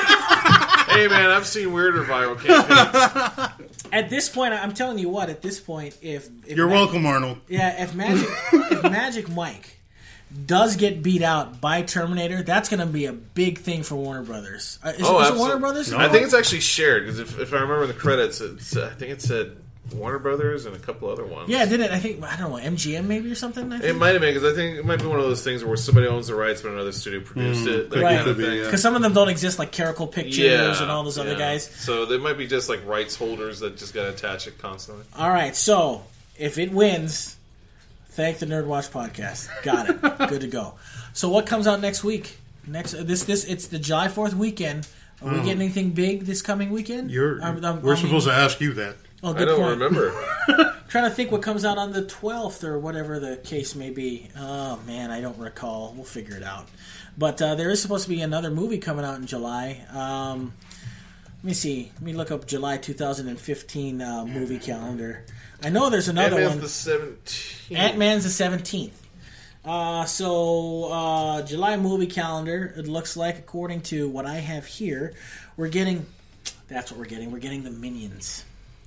Hey man, I've seen weirder viral campaigns. at this point, I'm telling you what. At this point, if, if You're Ma- welcome, Arnold. Yeah, if Magic, if Magic Mike does get beat out by Terminator, that's going to be a big thing for Warner Brothers. Uh, is, Oh, is it absolutely. Warner Brothers? No. I think it's actually shared because if, if I remember in the credits, it's, I think it said Warner Brothers and a couple other ones. Yeah, did it? I think I don't know M G M maybe or something. I It think? might have been because I think it might be one of those things where somebody owns the rights but another studio produced it. That Right. kind of Could be, thing. yeah. Because some of them don't exist, like Caracol Pictures Yeah, and all those other yeah. guys. So they might be just like rights holders that just got to attach it constantly. All right, so if it wins, thank the Nerd Watch podcast. Got it. Good to go. So what comes out next week? Next uh, this this it's the July fourth weekend. Are we getting anything big this coming weekend? You're, I'm- I'm- we're I mean- supposed to ask you that. Oh, I good don't point. remember. Trying to think what comes out on the twelfth or whatever the case may be. Oh man, I don't recall. We'll figure it out. But uh, there is supposed to be another movie coming out in July. Um, let me see. Let me look up July two thousand fifteen uh, movie calendar. I know there's another Ant-Man's one. the seventeenth. Ant-Man's the seventeenth. Uh, so, uh, July movie calendar, it looks like, according to what I have here, we're getting, that's what we're getting, we're getting the Minions.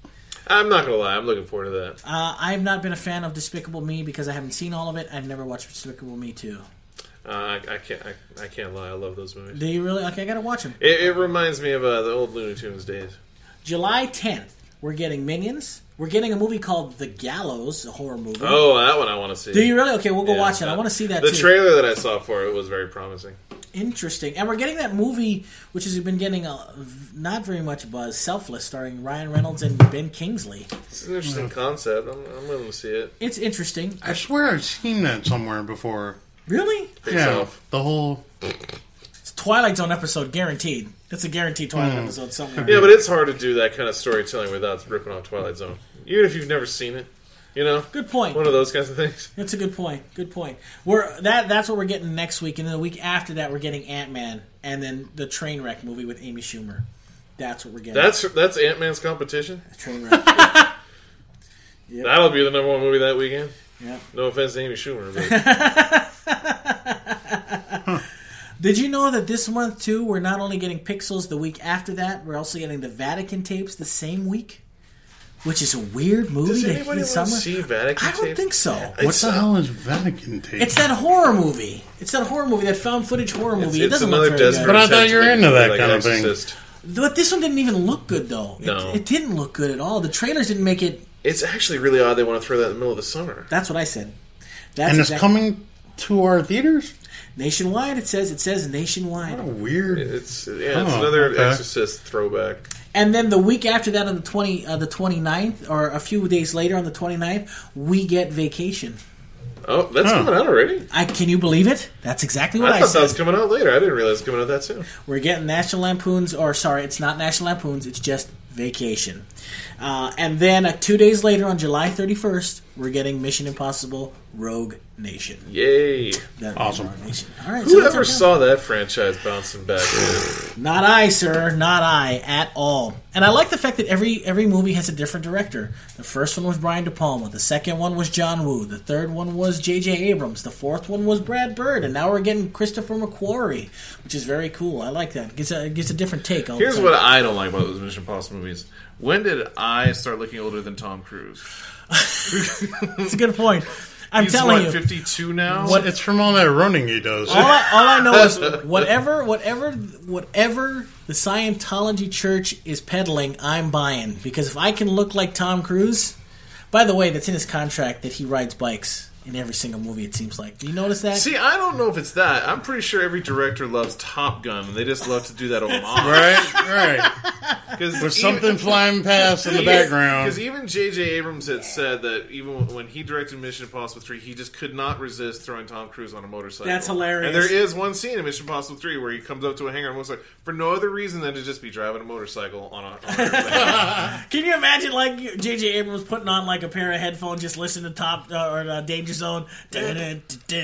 I'm not gonna lie, I'm looking forward to that. Uh, I've not been a fan of Despicable Me because I haven't seen all of it. I've never watched Despicable Me two. Uh, I, I can't. I, I can't lie. I love those movies. Do you really? Okay, I gotta watch them. It, it reminds me of uh, the old Looney Tunes days. July tenth, we're getting Minions. We're getting a movie called The Gallows, a horror movie. Oh, that one I want to see. Do you really? Okay, we'll go Yeah, watch it. I uh, want to see that The too. trailer that I saw for it was very promising. Interesting. And we're getting that movie, which has been getting a, not very much buzz, Selfless, starring Ryan Reynolds and Ben Kingsley. It's an interesting concept. I'm, I'm willing to see it. It's interesting. I swear I've seen that somewhere before. Really? Takes Yeah, off. the whole. It's a Twilight Zone episode, guaranteed. It's a guaranteed Twilight episode somewhere. Yeah, but it's hard to do that kind of storytelling without ripping off Twilight Zone. Even if you've never seen it. You know? Good point. One of those kinds of things. That's a good point. Good point. We're that. That's what we're getting next week, and then the week after that, we're getting Ant-Man, and then the Trainwreck movie with Amy Schumer. That's what we're getting. That's that's Ant-Man's competition. Trainwreck. Yep. That'll be the number one movie that weekend. Yeah. No offense to Amy Schumer, but Did you know that this month too, we're not only getting Pixels the week after that, we're also getting the Vatican tapes the same week, which is a weird movie does to anybody hit want to summer. see Vatican I don't tapes? think so. What It's, the uh, hell is Vatican tape? It's that horror movie. It's that horror movie, that found footage horror movie. it It's doesn't another look very desperate good. But I thought attempt you were to make into a that movie kind like of thing. Exorcist. But this one didn't even look good though. No. It, it didn't look good at all. The trailers didn't make it. It's actually really odd they want to throw that in the middle of the summer. That's what I said. That's and it's exact- coming to our theaters? nationwide. It says it says What nationwide. a weird. It's yeah, it's Oh, another okay. Exorcist throwback. And then the week after that, on the twenty, uh, the twenty-ninth, or a few days later on the twenty-ninth, we get Vacation. Oh, that's Huh. coming out already. I can you believe it? That's exactly what I I, thought said. that was coming out later. I didn't realize it was coming out that soon. We're getting National Lampoons, or sorry, it's not National Lampoons. It's just Vacation. Uh, and then uh, two days later, on July thirty-first, we're getting Mission Impossible: Rogue Nation. Yay! That- Awesome. Rogue Nation. All right. so that's Whoever our- saw that franchise bouncing back? Not I, sir. Not I at all. And I like the fact that every every movie has a different director. The first one was Brian De Palma. The second one was John Woo. The third one was J J Abrams. The fourth one was Brad Bird. And now we're getting Christopher McQuarrie, which is very cool. I like that. It gives a, it gives a different take. All Here's the what time. I don't like about those Mission Impossible movies. When did I start looking older than Tom Cruise? That's a good point. I'm He's telling what, you. fifty-two now? What? It's from all that running he does. All I, all I know is whatever, whatever, whatever the Scientology church is peddling, I'm buying. Because if I can look like Tom Cruise, by the way, that's in his contract that he rides bikes in every single movie. It seems like. Do you notice that? See, I don't know if it's that. I'm pretty sure every director loves Top Gun, and they just love to do that homage. Right, right. Because With something flying past in the background. Because even J J Abrams had said that even when he directed Mission Impossible three, he just could not resist throwing Tom Cruise on a motorcycle. That's hilarious. And there is one scene in Mission Impossible three where he comes up to a hangar on a motorcycle for no other reason than to just be driving a motorcycle on a. On a airplane. Can you imagine like J J Abrams putting on like a pair of headphones, just listening to Top uh, or uh, Danger Zone? Hey,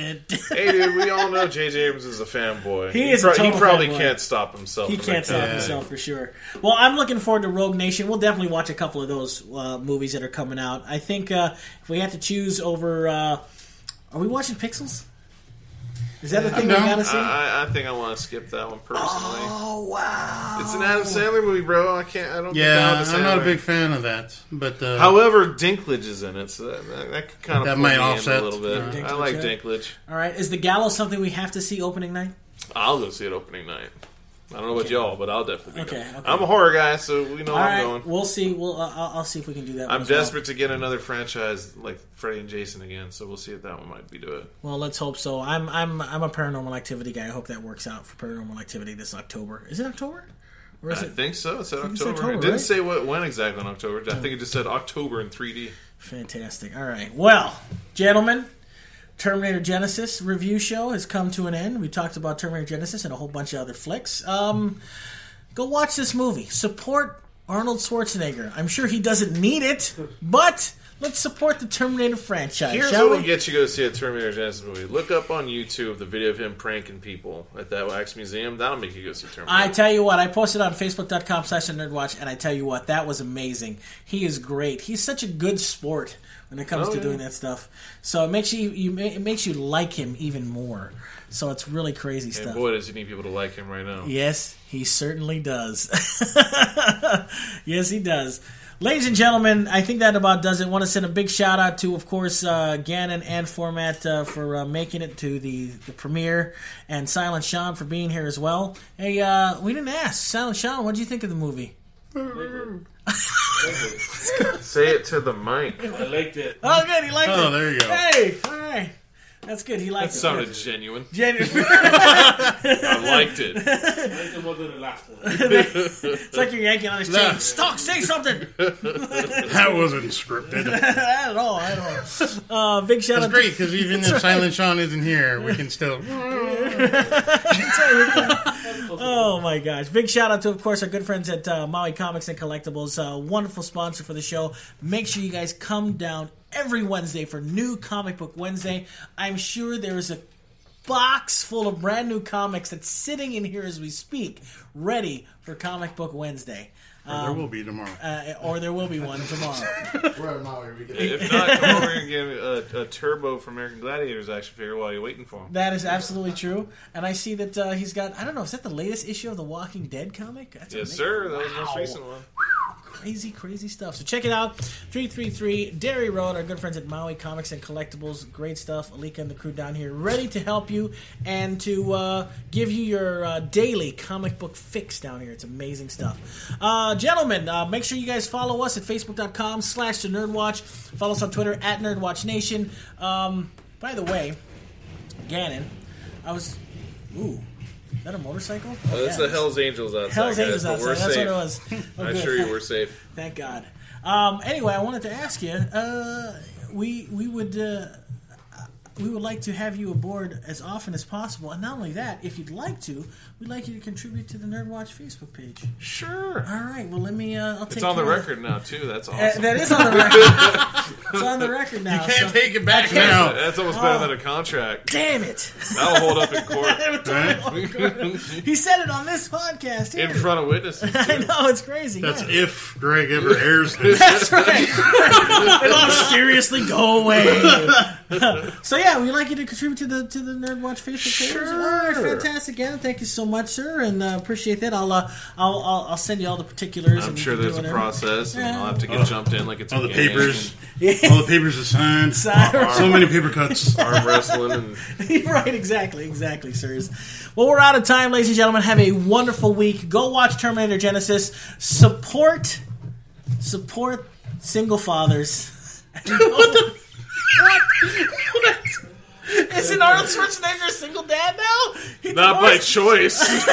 dude, we all know J J Abrams is a fanboy. He is a pro- total He probably fanboy. can't stop himself. He from can't that stop kind of himself for sure. Well, I'm looking forward to Rogue Nation. We'll definitely watch a couple of those uh, movies that are coming out. I think uh, if we had to choose over, uh, are we watching Pixels? Is that the thing we No. gotta see? I, I think I want to skip that one personally. Oh wow! It's an Adam Sandler movie, bro. I can't. I don't. get Yeah, down with I'm not a Sandler. big fan of that. But uh, However, Dinklage is in it, so that, that, that could kind of That pull might me in offset. a little bit. Dinklage, I like yeah. Dinklage. All right, is The Gallows something we have to see opening night? I'll go see it opening night. I don't know about y'all, but I'll definitely. Be Okay, going. okay. I'm a horror guy, so we know All where right, I'm going. we'll see. We'll uh, I'll, I'll see if we can do that. one I'm as well. desperate to get another franchise like Freddy and Jason again, so we'll see if that one might be to it. Well, let's hope so. I'm I'm I'm a Paranormal Activity guy. I hope that works out for Paranormal Activity this October. Is it October? Or is I it think so. It said think it's October. October, It didn't right? say what when exactly in October. I think it just said October in three D. fantastic? All right. Well, gentlemen, Terminator Genesis review show has come to an end. We talked about Terminator Genesis and a whole bunch of other flicks. Um, go watch this movie. Support Arnold Schwarzenegger. I'm sure he doesn't need it, but let's support the Terminator franchise, Here's shall what we? will get you to go see a Terminator Genesis movie. Look up on YouTube the video of him pranking people at that Wax Museum. That'll make you go see Terminator. I tell you what, I posted on Facebook.com slash Nerdwatch, and I tell you what, that was amazing. He is great. He's such a good sport when it comes Oh, to yeah. doing that stuff. So it makes you, you it makes you like him even more. So it's really crazy and stuff. boy, does he need people to like him right now. Yes, he certainly does. Yes, he does. Ladies and gentlemen, I think that about does it. I want to send a big shout out to, of course, uh, Gannon and Format uh, for uh, making it to the, the premiere, and Silent Sean for being here as well. Hey, uh, we didn't ask. Silent Sean, what did you think of the movie? Say it to the mic. I liked it. Oh, good. He liked it. Oh, there you go. Hey, all right. That's good. He liked That it. sounded genuine. Genuine. I liked it. I liked it more than the last one. It's like you're yanking on his chain. Nah. Stock, say something. that wasn't scripted. Not at all. At all. Uh, big shout That's out great because even if Silent Sean isn't here, we can still. Oh my gosh. Big shout out to, of course, our good friends at uh, Maui Comics and Collectibles. Uh, wonderful sponsor for the show. Make sure you guys come down every Wednesday for New Comic Book Wednesday. I'm sure there is a box full of brand new comics that's sitting in here as we speak, ready for Comic Book Wednesday. there will be tomorrow. Uh, or there will be one tomorrow. We're at Maui. We can- If not, come over and give a, a turbo from American Gladiators action figure while you're waiting for him. That is absolutely true. And I see that uh, he's got, I don't know, is that the latest issue of the Walking Dead comic? That's Yes, amazing. sir. That was the most Wow. recent one. Crazy, crazy stuff. So check it out. three thirty-three Derry Road, our good friends at Maui Comics and Collectibles. Great stuff. Alika and the crew down here ready to help you and to uh, give you your uh, daily comic book fix down here. It's amazing stuff. Uh, gentlemen, uh, make sure you guys follow us at Facebook.com slash The Nerdwatch. Follow us on Twitter at NerdWatchNation. Um, by the way, Gannon, I was... Ooh. Is that a motorcycle? Oh, that's yeah, the Hell's Angels outside, Hell's guys, Angels but outside. we're That's safe. what it was. Oh, I good. assure you we're safe. Thank God. Um, anyway, I wanted to ask you. Uh, we we would uh, we would like to have you aboard as often as possible, and not only that, if you'd like to, we'd like you to contribute to the Nerdwatch Facebook page. Sure. All right. Well, let me. Uh, I'll take. It's on the care of- record now, too. That's Uh, awesome. that is on the record. It's on the record now. Can't so- take it back can't- now. That's almost better than a contract. Damn it! That'll hold up in court. He said it on this podcast. In Here. front of witnesses. I know it's crazy. That's yeah. if Greg ever airs this. That's right. It'll mysteriously go away. So yeah, we'd like you to contribute to the to the Nerdwatch Facebook page. Sure. All right, fantastic, Anna. Thank you so much, sir, and uh, appreciate that. I'll, uh, I'll I'll I'll send you all the particulars. I'm and sure you can there's do a whatever. process, and Yeah. I'll have to get jumped in like it's a All the game, papers. All the papers are signed. Sorry. So many paper cuts. and arm wrestling, and Right, exactly, exactly, sirs. Well, we're out of time, ladies and gentlemen. Have a wonderful week. Go watch Terminator Genesis. Support, support single fathers. what the? What? What? Isn't Arnold Schwarzenegger a single dad now? He not by divorced- choice.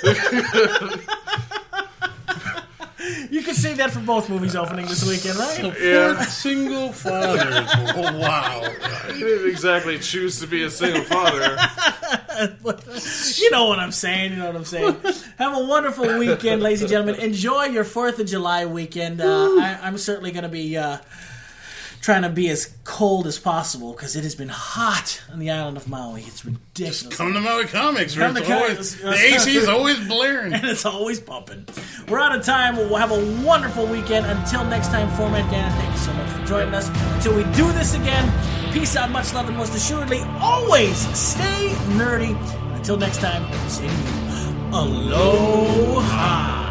You could say that for both movies opening this weekend, right? Yeah. Single fathers. Oh, wow. He didn't exactly choose to be a single father. You know what I'm saying. You know what I'm saying. Have a wonderful weekend, ladies and gentlemen. Enjoy your Fourth of July weekend. Uh, I, I'm certainly going to be uh, trying to be as cold as possible because it has been hot on the island of Maui. It's ridiculous. Just come to Maui Comics. Where Come it's to always, Comics. the A C is always blaring. And it's always pumping. We're out of time. We'll have a wonderful weekend. Until next time, Format Gannon, thank you so much for joining us. Until we do this again, peace out, much love, and most assuredly, always stay nerdy. Until next time, say to you, aloha.